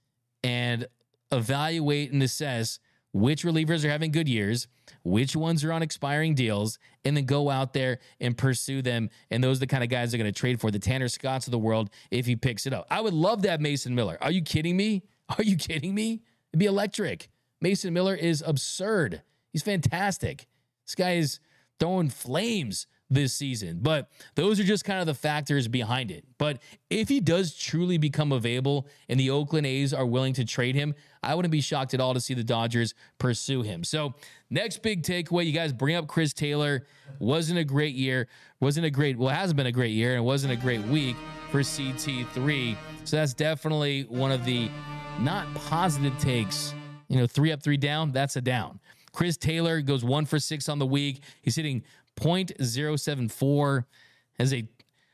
and evaluate and assess which relievers are having good years, which ones are on expiring deals, and then go out there and pursue them. And those are the kind of guys they're going to trade for, the Tanner Scotts of the world, if he picks it up. I would love to have Mason Miller. Are you kidding me? Are you kidding me? It'd be electric. Mason Miller is absurd. He's fantastic. This guy is throwing flames this season. But those are just kind of the factors behind it. But if he does truly become available and the Oakland A's are willing to trade him, I wouldn't be shocked at all to see the Dodgers pursue him. So next big takeaway, you guys bring up Chris Taylor. Wasn't a great year. Wasn't a great, well, it hasn't been a great year, and it wasn't a great week for C T three. So that's definitely one of the not positive takes. You know, three up, three down, that's a down. Chris Taylor goes one for six on the week. He's hitting point oh seven four, has a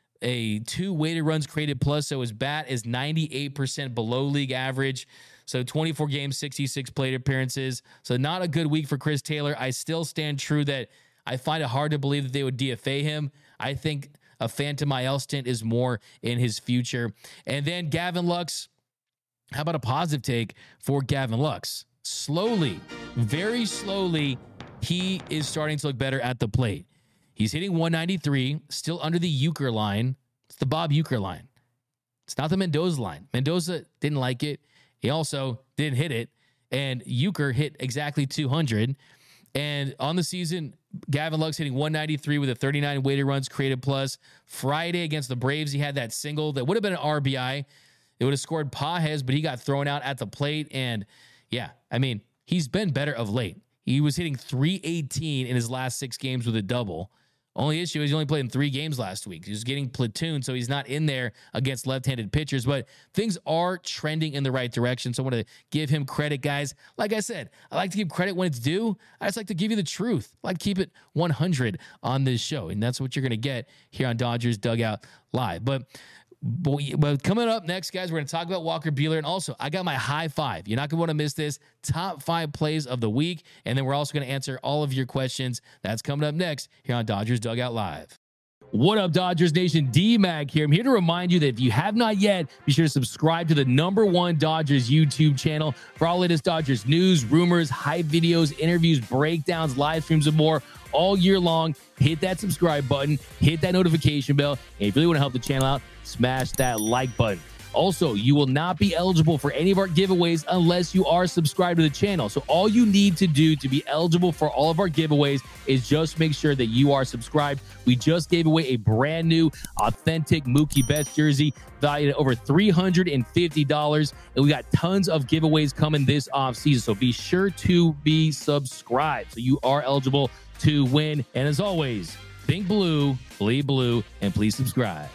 a two weighted runs created plus, so his bat is ninety-eight percent below league average. So twenty-four games, sixty-six plate appearances. So not a good week for Chris Taylor. I still stand true that I find it hard to believe that they would D F A him. I think a Phantom I L stint is more in his future. And then Gavin Lux, how about a positive take for Gavin Lux? Slowly, very slowly, he is starting to look better at the plate. He's hitting one ninety-three, still under the Euchre line. It's the Bob Euchre line. It's not the Mendoza line. Mendoza didn't like it. He also didn't hit it. And Euchre hit exactly two hundred. And on the season, Gavin Lux hitting one ninety-three with a thirty-nine weighted runs created plus. Friday against the Braves, he had that single that would have been an R B I. It would have scored Pages, but he got thrown out at the plate. And yeah, I mean, he's been better of late. He was hitting three eighteen in his last six games with a double. Only issue is he only played in three games last week. He was getting platooned, so he's not in there against left-handed pitchers. But things are trending in the right direction, so I want to give him credit, guys. Like I said, I like to give credit when it's due. I just like to give you the truth. I like to keep it one hundred on this show, and that's what you're going to get here on Dodgers Dugout Live. But But coming up next, guys, we're going to talk about Walker Buehler. And also, I got my high five. You're not going to want to miss this. Top five plays of the week. And then we're also going to answer all of your questions. That's coming up next here on Dodgers Dugout Live. What up, Dodgers Nation? D-Mac here. I'm here to remind you that if you have not yet, be sure to subscribe to the number one Dodgers YouTube channel for all latest Dodgers news, rumors, hype videos, interviews, breakdowns, live streams, and more all year long. Hit that subscribe button, hit that notification bell, and if you really want to help the channel out, smash that like button. Also, you will not be eligible for any of our giveaways unless you are subscribed to the channel. So all you need to do to be eligible for all of our giveaways is just make sure that you are subscribed. We just gave away a brand new authentic Mookie Betts jersey valued at over three hundred fifty dollars. And we got tons of giveaways coming this offseason. So be sure to be subscribed so you are eligible to win. And as always, think blue, bleed blue, and please subscribe.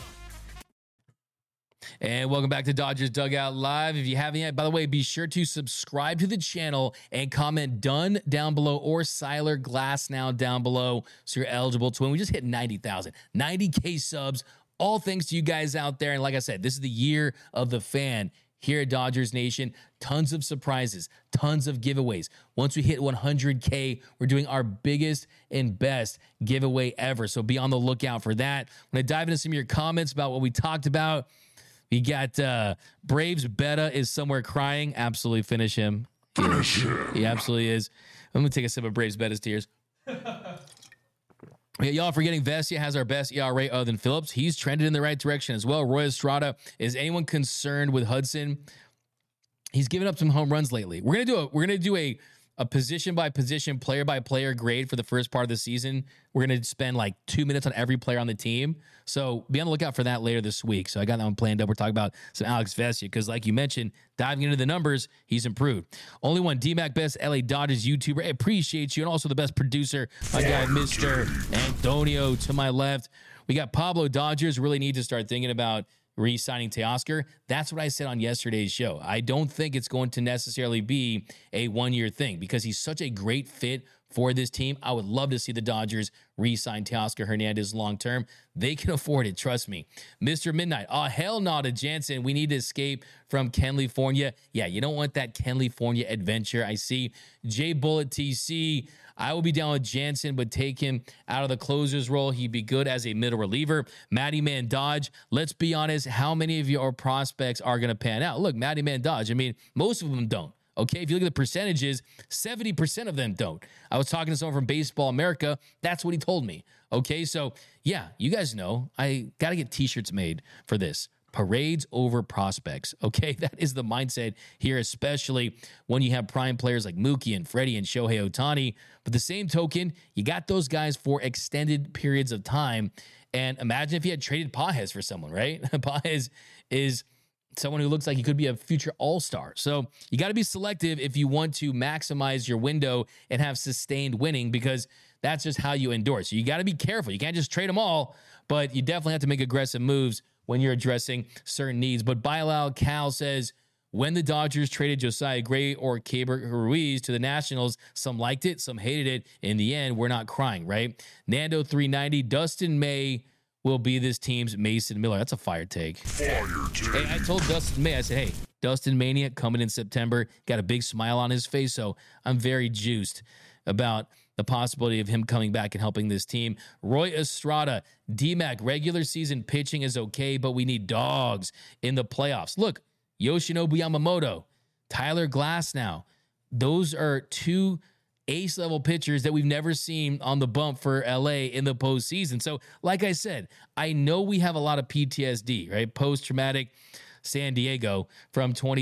And welcome back to Dodgers Dugout Live. If you haven't yet, by the way, be sure to subscribe to the channel and comment done down below or Siler Glass now down below so you're eligible to win. We just hit ninety thousand, ninety K subs, all thanks to you guys out there. And like I said, this is the year of the fan here at Dodgers Nation. Tons of surprises, tons of giveaways. Once we hit one hundred K, we're doing our biggest and best giveaway ever. So be on the lookout for that. I'm going to dive into some of your comments about what we talked about. We got uh, Braves Beta is somewhere crying. Absolutely finish him. Finish him. He absolutely is. I'm going to take a sip of Braves Beta's tears. Yeah, y'all forgetting Vesia has our best E R A other than Phillips. He's trended in the right direction as well. Roy Estrada, is anyone concerned with Hudson? He's given up some home runs lately. We're going to do a we're going to do a a position by position, player by player grade for the first part of the season. We're going to spend like two minutes on every player on the team. So be on the lookout for that later this week. So I got that one planned up. We're talking about some Alex Vesia because, like you mentioned, diving into the numbers, he's improved. Only one, D-Mac, best L A Dodgers YouTuber. I appreciate you. And also the best producer, my guy, Mister Antonio to my left. We got Pablo. Dodgers really need to start thinking about re-signing Teoscar. That's what I said on yesterday's show. I don't think it's going to necessarily be a one-year thing because he's such a great fit for this team. I would love to see the Dodgers re-sign Teoscar Hernandez long-term. They can afford it, trust me. Mister Midnight, oh, hell no to Jansen. We need to escape from California. Yeah, you don't want that California adventure. I see. J Bullet T C, I will be down with Jansen, but take him out of the closer's role. He'd be good as a middle reliever. Matty Man Dodge, let's be honest, how many of your prospects are going to pan out? Look, Matty Man Dodge, I mean, most of them don't. Okay, if you look at the percentages, seventy percent of them don't. I was talking to someone from Baseball America. That's what he told me. Okay, so yeah, you guys know I got to get t-shirts made for this. Parades over prospects. Okay, that is the mindset here, especially when you have prime players like Mookie and Freddie and Shohei Ohtani. But the same token, you got those guys for extended periods of time. And imagine if you had traded Pages for someone, right? Pages is someone who looks like he could be a future all-star. So you got to be selective if you want to maximize your window and have sustained winning, because that's just how you endure. So you got to be careful. You can't just trade them all, but you definitely have to make aggressive moves when you're addressing certain needs. But Bilal Cal says, when the Dodgers traded Josiah Gray or Keibert Ruiz to the Nationals, some liked it, some hated it. In the end, we're not crying, right? Nando three ninety, Dustin May will be this team's Mason Miller. That's a fire take. Fire take. Hey, I told Dustin May, I said, hey, Dustin Mania coming in September, got a big smile on his face, so I'm very juiced about the possibility of him coming back and helping this team. Roy Estrada, D-Mac, regular season pitching is okay, but we need dogs in the playoffs. Look, Yoshinobu Yamamoto, Tyler Glasnow, those are two ace-level pitchers that we've never seen on the bump for L A in the postseason. So, like I said, I know we have a lot of P T S D, right? Post-traumatic San Diego from twenty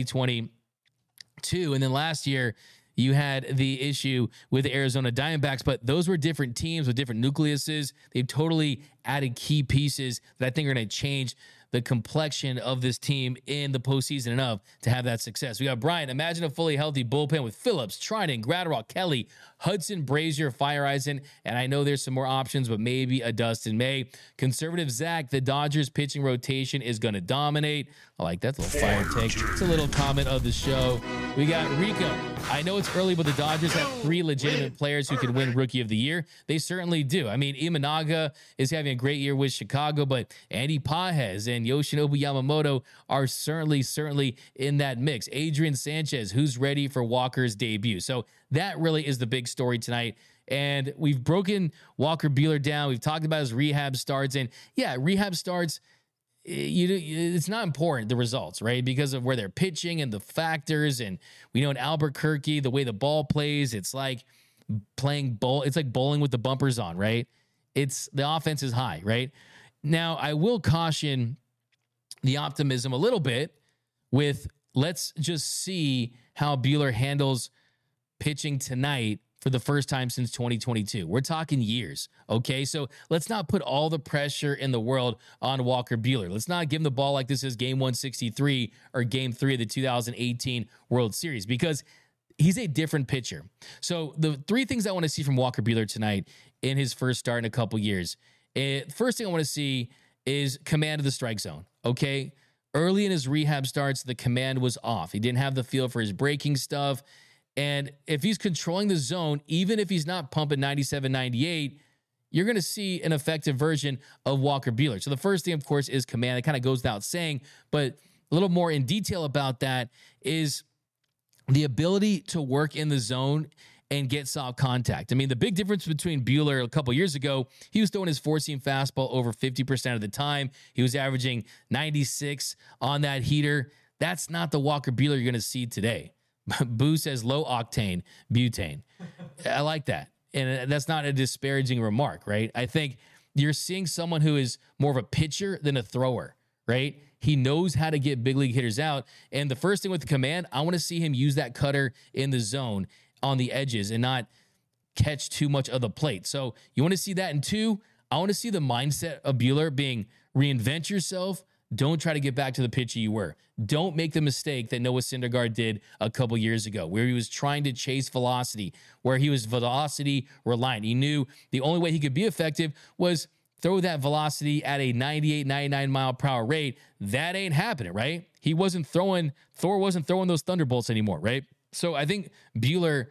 twenty-two. And then last year, you had the issue with the Arizona Diamondbacks, but those were different teams with different nucleuses. They've totally added key pieces that I think are going to change the complexion of this team in the postseason enough to have that success. We got Brian. Imagine a fully healthy bullpen with Phillips, Trinan, Gratterall, Kelly, Hudson, Brazier, Fireisen, and I know there's some more options, but maybe a Dustin May. Conservative Zach, the Dodgers pitching rotation is going to dominate. I like that little fire take. It's a little comment of the show. We got Rico. I know it's early, but the Dodgers have three legitimate players who can win Rookie of the Year. They certainly do. I mean, Imanaga is having a great year with Chicago, but Andy Pages and Yoshinobu Yamamoto are certainly, certainly in that mix. Adrian Sanchez, who's ready for Walker's debut. So that really is the big story tonight. And we've broken Walker Buehler down. We've talked about his rehab starts. And yeah, rehab starts, You, it's not important, the results, right? Because of where they're pitching and the factors. And we know in Albuquerque, the way the ball plays, it's like playing bowl. It's like bowling with the bumpers on, right? It's the offense is high, right? Now, I will caution the optimism a little bit with let's just see how Buehler handles pitching tonight for the first time since twenty twenty-two. We're talking years, okay? So let's not put all the pressure in the world on Walker Buehler. Let's not give him the ball like this is game one sixty-three or game three of the two thousand eighteen World Series, because he's a different pitcher. So the three things I want to see from Walker Buehler tonight in his first start in a couple years. It, first thing I want to see is command of the strike zone, okay? Early in his rehab starts, the command was off. He didn't have the feel for his breaking stuff. And if he's controlling the zone, even if he's not pumping ninety-seven, ninety-eight, you're going to see an effective version of Walker Buehler. So the first thing, of course, is command. It kind of goes without saying, but a little more in detail about that is the ability to work in the zone and get soft contact. I mean, the big difference between Buehler a couple years ago, he was throwing his four-seam fastball over fifty percent of the time. He was averaging ninety-six on that heater. That's not the Walker Buehler you're going to see today. Boo says low octane butane. I like that. And that's not a disparaging remark, right? I think you're seeing someone who is more of a pitcher than a thrower, right? He knows how to get big league hitters out. And the first thing with the command, I want to see him use that cutter in the zone on the edges and not catch too much of the plate. So you want to see that. And two, I want to see the mindset of Buehler being reinvent yourself. Don't try to get back to the pitcher you were. Don't make the mistake that Noah Syndergaard did a couple years ago, where he was trying to chase velocity, where he was velocity reliant. He knew the only way he could be effective was throw that velocity at a ninety-eight, ninety-nine mile per hour rate. That ain't happening, right? He wasn't throwing, Thor wasn't throwing those thunderbolts anymore, right? So I think Buehler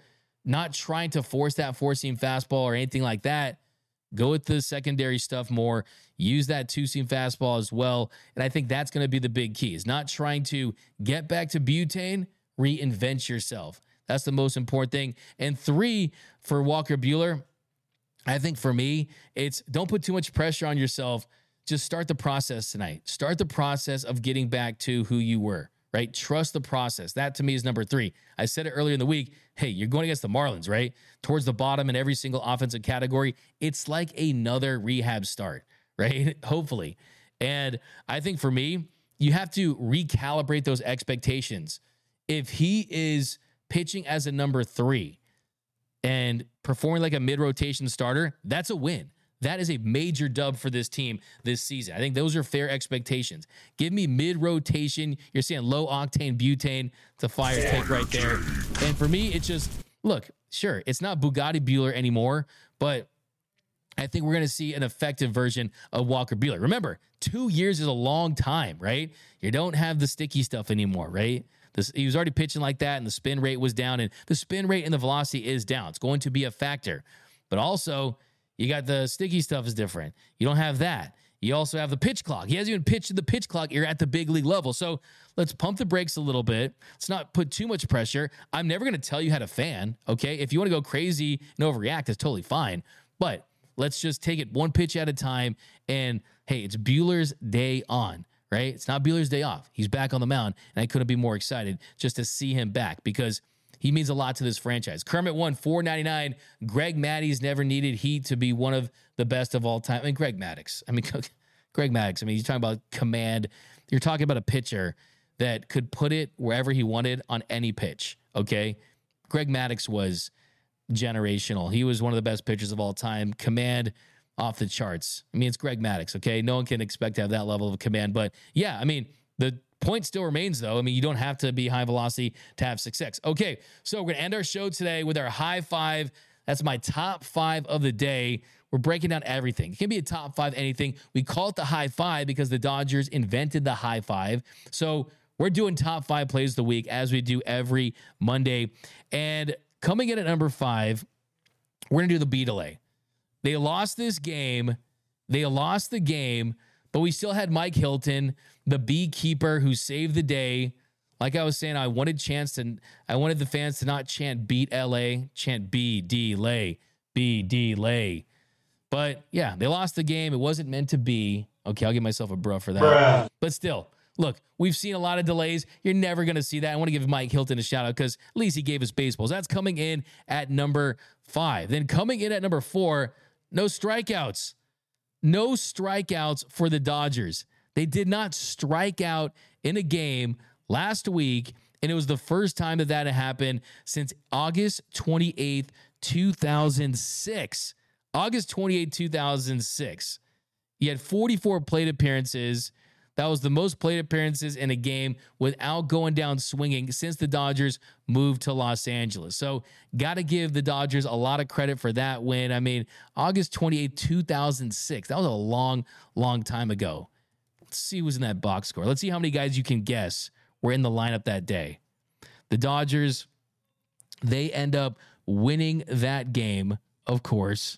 not trying to force that four-seam fastball or anything like that. Go with the secondary stuff more. Use that two-seam fastball as well. And I think that's going to be the big key, is not trying to get back to butane, reinvent yourself. That's the most important thing. And three, for Walker Buehler, I think for me, it's don't put too much pressure on yourself. Just start the process tonight. Start the process of getting back to who you were, right? Trust the process. That to me is number three. I said it earlier in the week. Hey, you're going against the Marlins, right? Towards the bottom in every single offensive category. It's like another rehab start, right? Hopefully. And I think for me, you have to recalibrate those expectations. If he is pitching as a number three and performing like a mid-rotation starter, that's a win. That is a major dub for this team this season. I think those are fair expectations. Give me mid-rotation. You're seeing low-octane butane. It's a fire take right there. And for me, it's just, look, sure, it's not Bugatti Buehler anymore, but I think we're going to see an effective version of Walker Buehler. Remember, two years is a long time, right? You don't have the sticky stuff anymore, right? This, he was already pitching like that, and the spin rate was down, and the spin rate and the velocity is down. It's going to be a factor. But also, you got the sticky stuff is different. You don't have that. You also have the pitch clock. He hasn't even pitched the pitch clock. You're at the big league level. So let's pump the brakes a little bit. Let's not put too much pressure. I'm never going to tell you how to fan, okay? If you want to go crazy and overreact, that's totally fine. But let's just take it one pitch at a time. And, hey, it's Buehler's day on, right? It's not Buehler's day off. He's back on the mound, and I couldn't be more excited just to see him back because he means a lot to this franchise. Kermit won four ninety-nine. Greg Maddux never needed Heat to be one of the best of all time. I mean, Greg Maddux. I mean, Greg Maddux. I mean, you're talking about command. You're talking about a pitcher that could put it wherever he wanted on any pitch, okay? Greg Maddux was generational. He was one of the best pitchers of all time. Command off the charts. I mean, it's Greg Maddux, okay? No one can expect to have that level of command. But, yeah, I mean, the point still remains, though. I mean, you don't have to be high velocity to have success. Okay, so we're going to end our show today with our high five. That's my top five of the day. We're breaking down everything. It can be a top five anything. We call it the high five because the Dodgers invented the high five. So we're doing top five plays of the week as we do every Monday. And coming in at number five, we're going to do the B delay. They lost this game. They lost the game, but we still had Mike Hilton, the beekeeper who saved the day. Like I was saying, I wanted chance to, I wanted the fans to not chant beat L A, chant B D lay, B D lay. But yeah, they lost the game. It wasn't meant to be. Okay, I'll give myself a bruh for that. Bruh. But still, look, we've seen a lot of delays. You're never going to see that. I want to give Mike Hilton a shout out because at least he gave us baseballs. That's coming in at number five. Then coming in at number four, no strikeouts. No strikeouts for the Dodgers. They did not strike out in a game last week, and it was the first time that that had happened since August twenty-eighth, two thousand six. August twenty-eighth, two thousand six. He had forty-four plate appearances. That was the most plate appearances in a game without going down swinging since the Dodgers moved to Los Angeles. So got to give the Dodgers a lot of credit for that win. I mean, August twenty-eighth, two thousand six. That was a long, long time ago. Let's see who's in that box score. Let's see how many guys you can guess were in the lineup that day. The Dodgers, they end up winning that game, of course,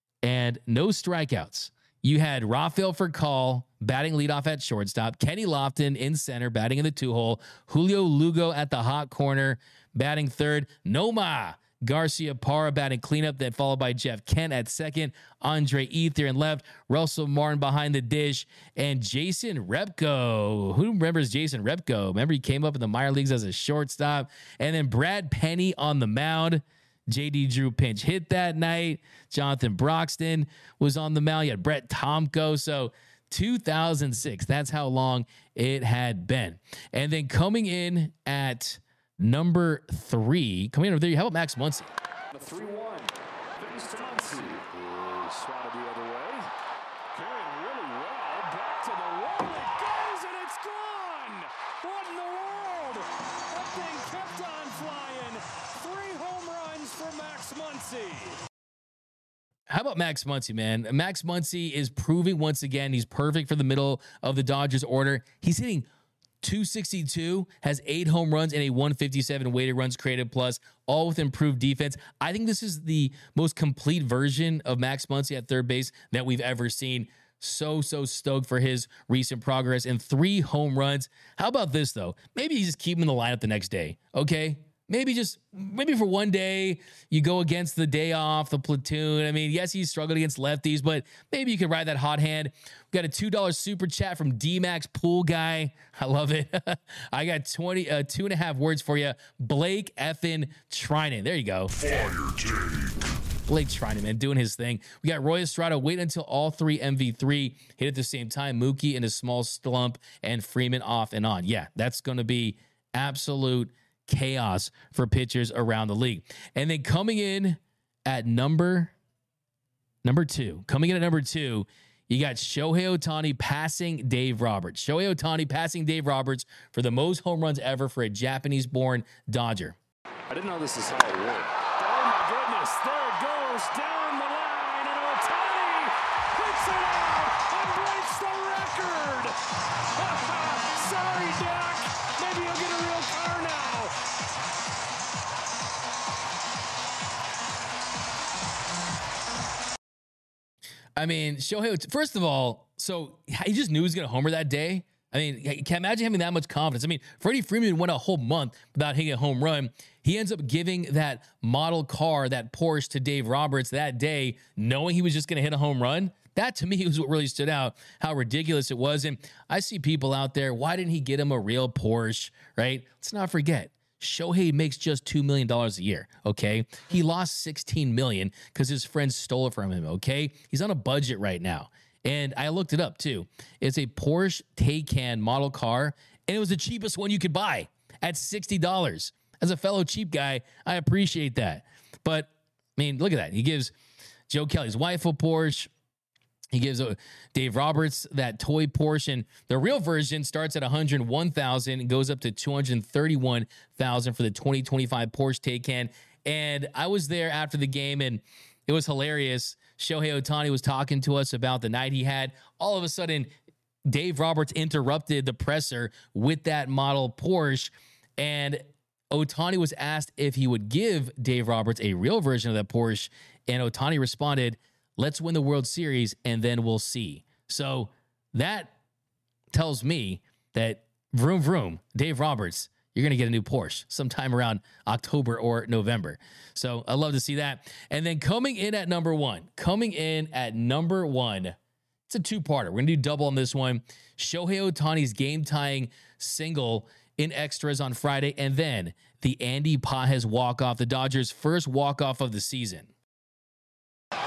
and no strikeouts. You had Rafael Furcal batting leadoff at shortstop, Kenny Lofton in center batting in the two-hole, Julio Lugo at the hot corner batting third, Nomar Garcia Parra batting cleanup, then followed by Jeff Kent at second, Andre Ether in left, Russell Martin behind the dish, and Jason Repko. Who remembers Jason Repko? Remember he came up in the minor leagues as a shortstop, and then Brad Penny on the mound. J D Drew pinch hit that night. Jonathan Broxton was on the mound. You had Brett Tomko. So two thousand six, that's how long it had been. And then coming in at number three, coming in at number three, how about Max Muncy? The three one. Vince Muncy. Swatted the other way. Carrying really well. Back to the wall. It goes and it's gone. What in the world? That thing kept on flying. Three home runs for Max Muncy. How about Max Muncy, man? Max Muncy is proving once again he's perfect for the middle of the Dodgers order. He's hitting two sixty-two, has eight home runs and a one fifty-seven weighted runs created plus, all with improved defense. I think this is the most complete version of Max Muncy at third base that we've ever seen. So, so stoked for his recent progress and three home runs. How about this, though? Maybe you just keep him in the lineup the next day, okay? Maybe just, maybe for one day, you go against the day off, the platoon. I mean, yes, he's struggled against lefties, but maybe you can ride that hot hand. We got a two dollar super chat from D-Max Pool Guy. I love it. I got twenty, uh, two and a half words for you. Blake effing Trinan. There you go. Fire take. Blake Trinan, man, doing his thing. We got Roy Estrada wait until all three M V three hit at the same time. Mookie in a small slump and Freeman off and on. Yeah, that's going to be absolute chaos for pitchers around the league. And then coming in at number number two, coming in at number two, you got Shohei Ohtani passing Dave Roberts. Shohei Ohtani passing Dave Roberts for the most home runs ever for a Japanese-born Dodger. I didn't know this is how it worked. Oh my goodness, there it goes down the line, and Ohtani hits it out and breaks the record. Sorry, Doc. Maybe you'll get a real car now. I mean, Shohei, first of all, so he just knew he was going to homer that day. I mean, you can't imagine having that much confidence. I mean, Freddie Freeman went a whole month without hitting a home run. He ends up giving that model car, that Porsche, to Dave Roberts that day, knowing he was just going to hit a home run. That, to me, was what really stood out, how ridiculous it was. And I see people out there, why didn't he get him a real Porsche, right? Let's not forget, Shohei makes just two million dollars a year, okay? He lost sixteen million dollars because his friends stole it from him, okay? He's on a budget right now. And I looked it up, too. It's a Porsche Taycan model car, and it was the cheapest one you could buy at sixty dollars. As a fellow cheap guy, I appreciate that. But, I mean, look at that. He gives Joe Kelly's wife a Porsche. He gives uh, Dave Roberts that toy Porsche, and the real version starts at one hundred one thousand dollars and goes up to two hundred thirty-one thousand dollars for the twenty twenty-five Porsche Taycan. And I was there after the game, and it was hilarious. Shohei Ohtani was talking to us about the night he had. All of a sudden, Dave Roberts interrupted the presser with that model Porsche, and Ohtani was asked if he would give Dave Roberts a real version of that Porsche, and Ohtani responded, "Let's win the World Series, and then we'll see." So that tells me that vroom, vroom, Dave Roberts, you're going to get a new Porsche sometime around October or November. So I love to see that. And then coming in at number one, coming in at number one, it's a two-parter. We're going to do double on this one. Shohei Ohtani's game-tying single in extras on Friday, and then the Andy Pages walk-off, the Dodgers' first walk-off of the season. Up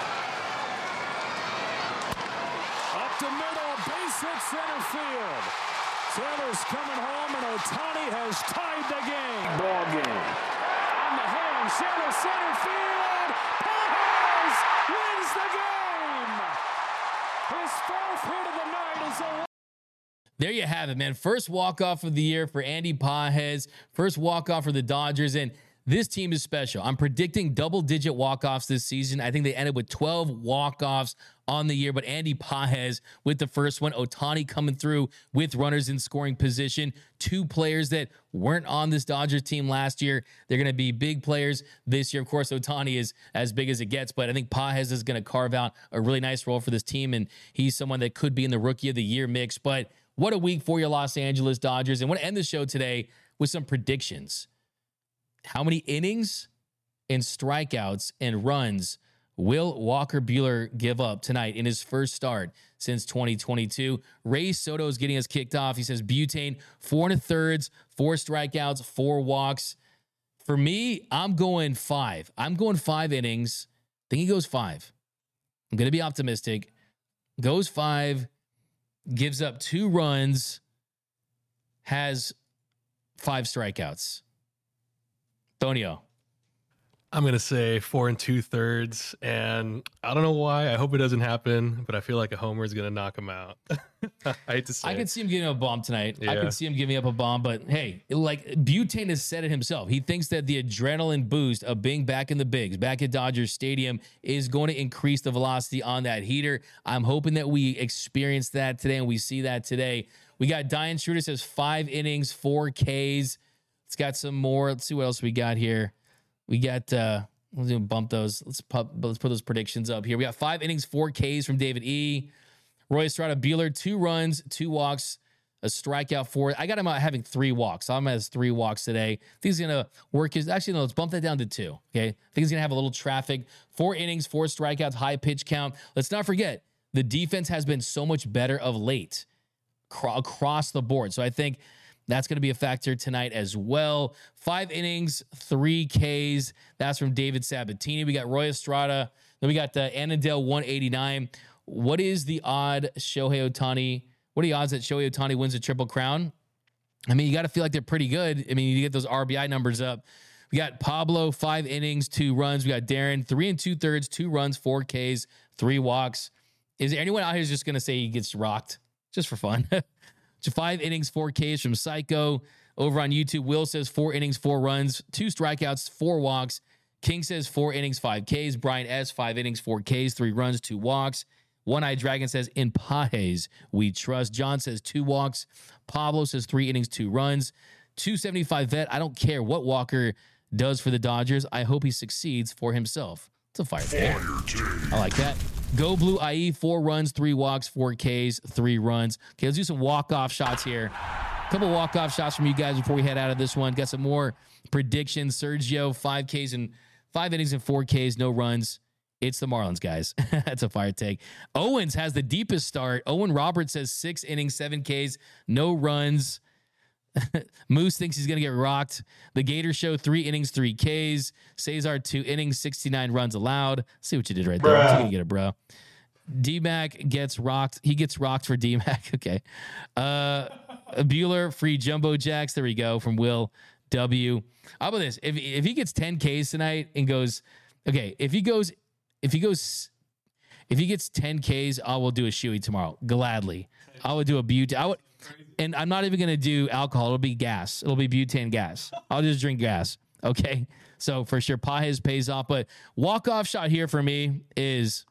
the middle, base hit center field. Taylor's coming home, and Ohtani has tied the game. Ball game. On the hand, shallow center field. Pages wins the game. His fourth hit of the night is a... There you have it, man. First walk-off of the year for Andy Pages. First walk-off for the Dodgers, and this team is special. I'm predicting double-digit walk-offs this season. I think they ended with twelve walk-offs on the year, but Andy Pages with the first one. Ohtani coming through with runners in scoring position. Two players that weren't on this Dodgers team last year. They're going to be big players this year. Of course, Ohtani is as big as it gets, but I think Pages is going to carve out a really nice role for this team, and he's someone that could be in the Rookie of the Year mix. But what a week for your Los Angeles Dodgers. And I want to end the show today with some predictions. How many innings and strikeouts and runs will Walker Buehler give up tonight in his first start since twenty twenty-two? Ray Soto is getting us kicked off. He says Butane, four and a thirds, four strikeouts, four walks. For me, I'm going five. I'm going five innings. I think he goes five. I'm going to be optimistic. Goes five, gives up two runs, has five strikeouts. Tonio. I'm going to say four and two thirds. And I don't know why. I hope it doesn't happen, but I feel like a homer is going to knock him out. I hate to say I it. can see him giving up a bomb tonight. I Yeah. can see him giving up a bomb, but hey, like Butane has said it himself. He thinks that the adrenaline boost of being back in the bigs, back at Dodger Stadium, is going to increase the velocity on that heater. I'm hoping that we experience that today and we see that today We got Diane Schroeder says five innings, four Ks. It's got some more. Let's see what else we got here. We got, uh, let's do bump those. Let's pop, let's put those predictions up here. We got five innings, four Ks from David E. Roy Estrada, Buehler, two runs, two walks, a strikeout, four. I got him out having three walks. So I'm at his three walks today. I think he's going to work his, actually, no, let's bump that down to two. Okay. I think he's going to have a little traffic. Four innings, four strikeouts, high pitch count. Let's not forget, the defense has been so much better of late across the board. So I think that's going to be a factor tonight as well. Five innings, three Ks. That's from David Sabatini. We got Roy Estrada. Then we got uh, Annandale one eighty-nine. What is the odd Shohei Ohtani? What are the odds that Shohei Ohtani wins a Triple Crown? I mean, you got to feel like they're pretty good. I mean, you get those R B I numbers up. We got Pablo, five innings, two runs. We got Darren, three and two thirds, two runs, four Ks, three walks. Is there anyone out here who's just going to say he gets rocked just for fun? Five innings, four Ks from Psycho. Over on YouTube, Will says four innings, four runs, two strikeouts, four walks. King says four innings, five Ks. Brian S, five innings, four Ks, three runs, two walks. One-Eyed Dragon says, in Pajes, we trust. John says two walks. Pablo says three innings, two runs. two seventy-five vet. I don't care what Walker does for the Dodgers. I hope he succeeds for himself. It's a fire take. I like that. Go Blue I E, four runs, three walks, four Ks, three runs. Okay, let's do some walk-off shots here. A couple walk-off shots from you guys before we head out of this one. Got some more predictions. Sergio, five Ks and five innings and four Ks, no runs. It's the Marlins, guys. That's a fire take. Owens has the deepest start. Owen Roberts says six innings, seven Ks, no runs. Moose thinks he's going to get rocked. The Gator Show, three innings, three Ks. Cesar, two innings, sixty-nine runs allowed. See what you did right there. You're going to get it, bro. D-Mac gets rocked. He gets rocked for D-Mac. Okay. Uh, Bueller, free Jumbo Jacks. There we go from Will W. How about this? If, if he gets ten Ks tonight and goes, okay, if he goes, if he goes, if he gets ten Ks, I will do a shoey tomorrow. Gladly. I would do a butane. I would, and I'm not even going to do alcohol. It'll be gas. It'll be butane gas. I'll just drink gas. Okay. So for sure, Pajes pays off. But walk-off shot here for me is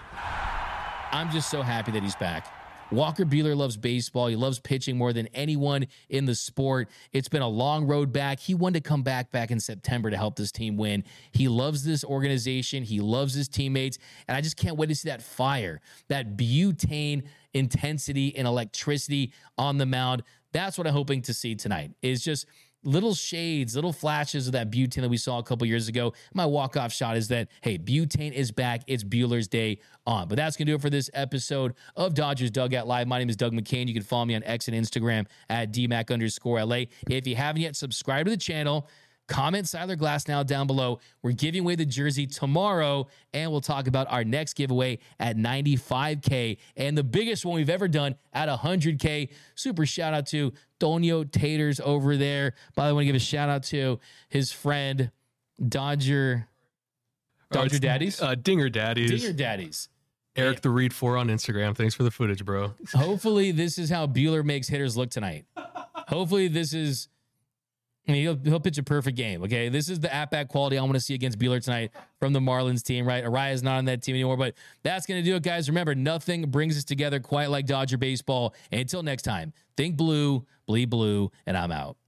I'm just so happy that he's back. Walker Buehler loves baseball. He loves pitching more than anyone in the sport. It's been a long road back. He wanted to come back back in September to help this team win. He loves this organization. He loves his teammates. And I just can't wait to see that fire, that butane intensity and electricity on the mound. That's what I'm hoping to see tonight, is just little shades, little flashes of that butane that we saw a couple years ago. My walk-off shot is that, hey, butane is back. It's Bueller's day on. But that's going to do it for this episode of Dodgers Dugout Live. My name is Doug McCain. You can follow me on X and Instagram at DMac underscore LA. If you haven't yet, subscribe to the channel. Comment Siler Glass now down below. We're giving away the jersey tomorrow, and we'll talk about our next giveaway at ninety-five K and the biggest one we've ever done at one hundred K. Super shout out to Tonio Taters over there. By the way, I want to give a shout out to his friend Dodger Dodger oh, Daddies, uh, Dinger Daddies, Dinger Daddies. Eric the Reed four on Instagram. Thanks for the footage, bro. Hopefully, this is how Buehler makes hitters look tonight. Hopefully, this is. I mean, he'll, he'll pitch a perfect game, okay? This is the at-bat quality I want to see against Buehler tonight from the Marlins team, right? Araya's not on that team anymore, but that's going to do it, guys. Remember, nothing brings us together quite like Dodger baseball. And until next time, think blue, bleed blue, and I'm out.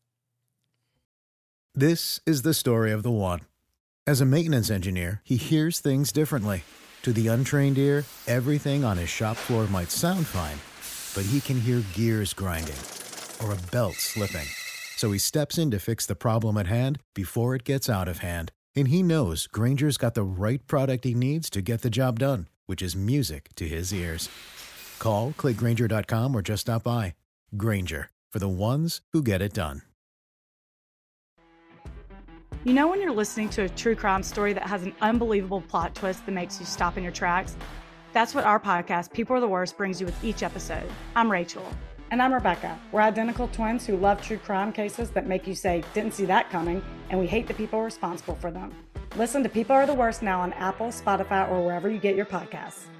This is the story of the one. As a maintenance engineer, he hears things differently. To the untrained ear, everything on his shop floor might sound fine, but he can hear gears grinding or a belt slipping. So he steps in to fix the problem at hand before it gets out of hand. And he knows Grainger's got the right product he needs to get the job done, which is music to his ears. Call, click Grainger dot com, or just stop by. Grainger, for the ones who get it done. You know when you're listening to a true crime story that has an unbelievable plot twist that makes you stop in your tracks? That's what our podcast, People Are the Worst, brings you with each episode. I'm Rachel. And I'm Rebecca. We're identical twins who love true crime cases that make you say, didn't see that coming, and we hate the people responsible for them. Listen to People Are the Worst now on Apple, Spotify, or wherever you get your podcasts.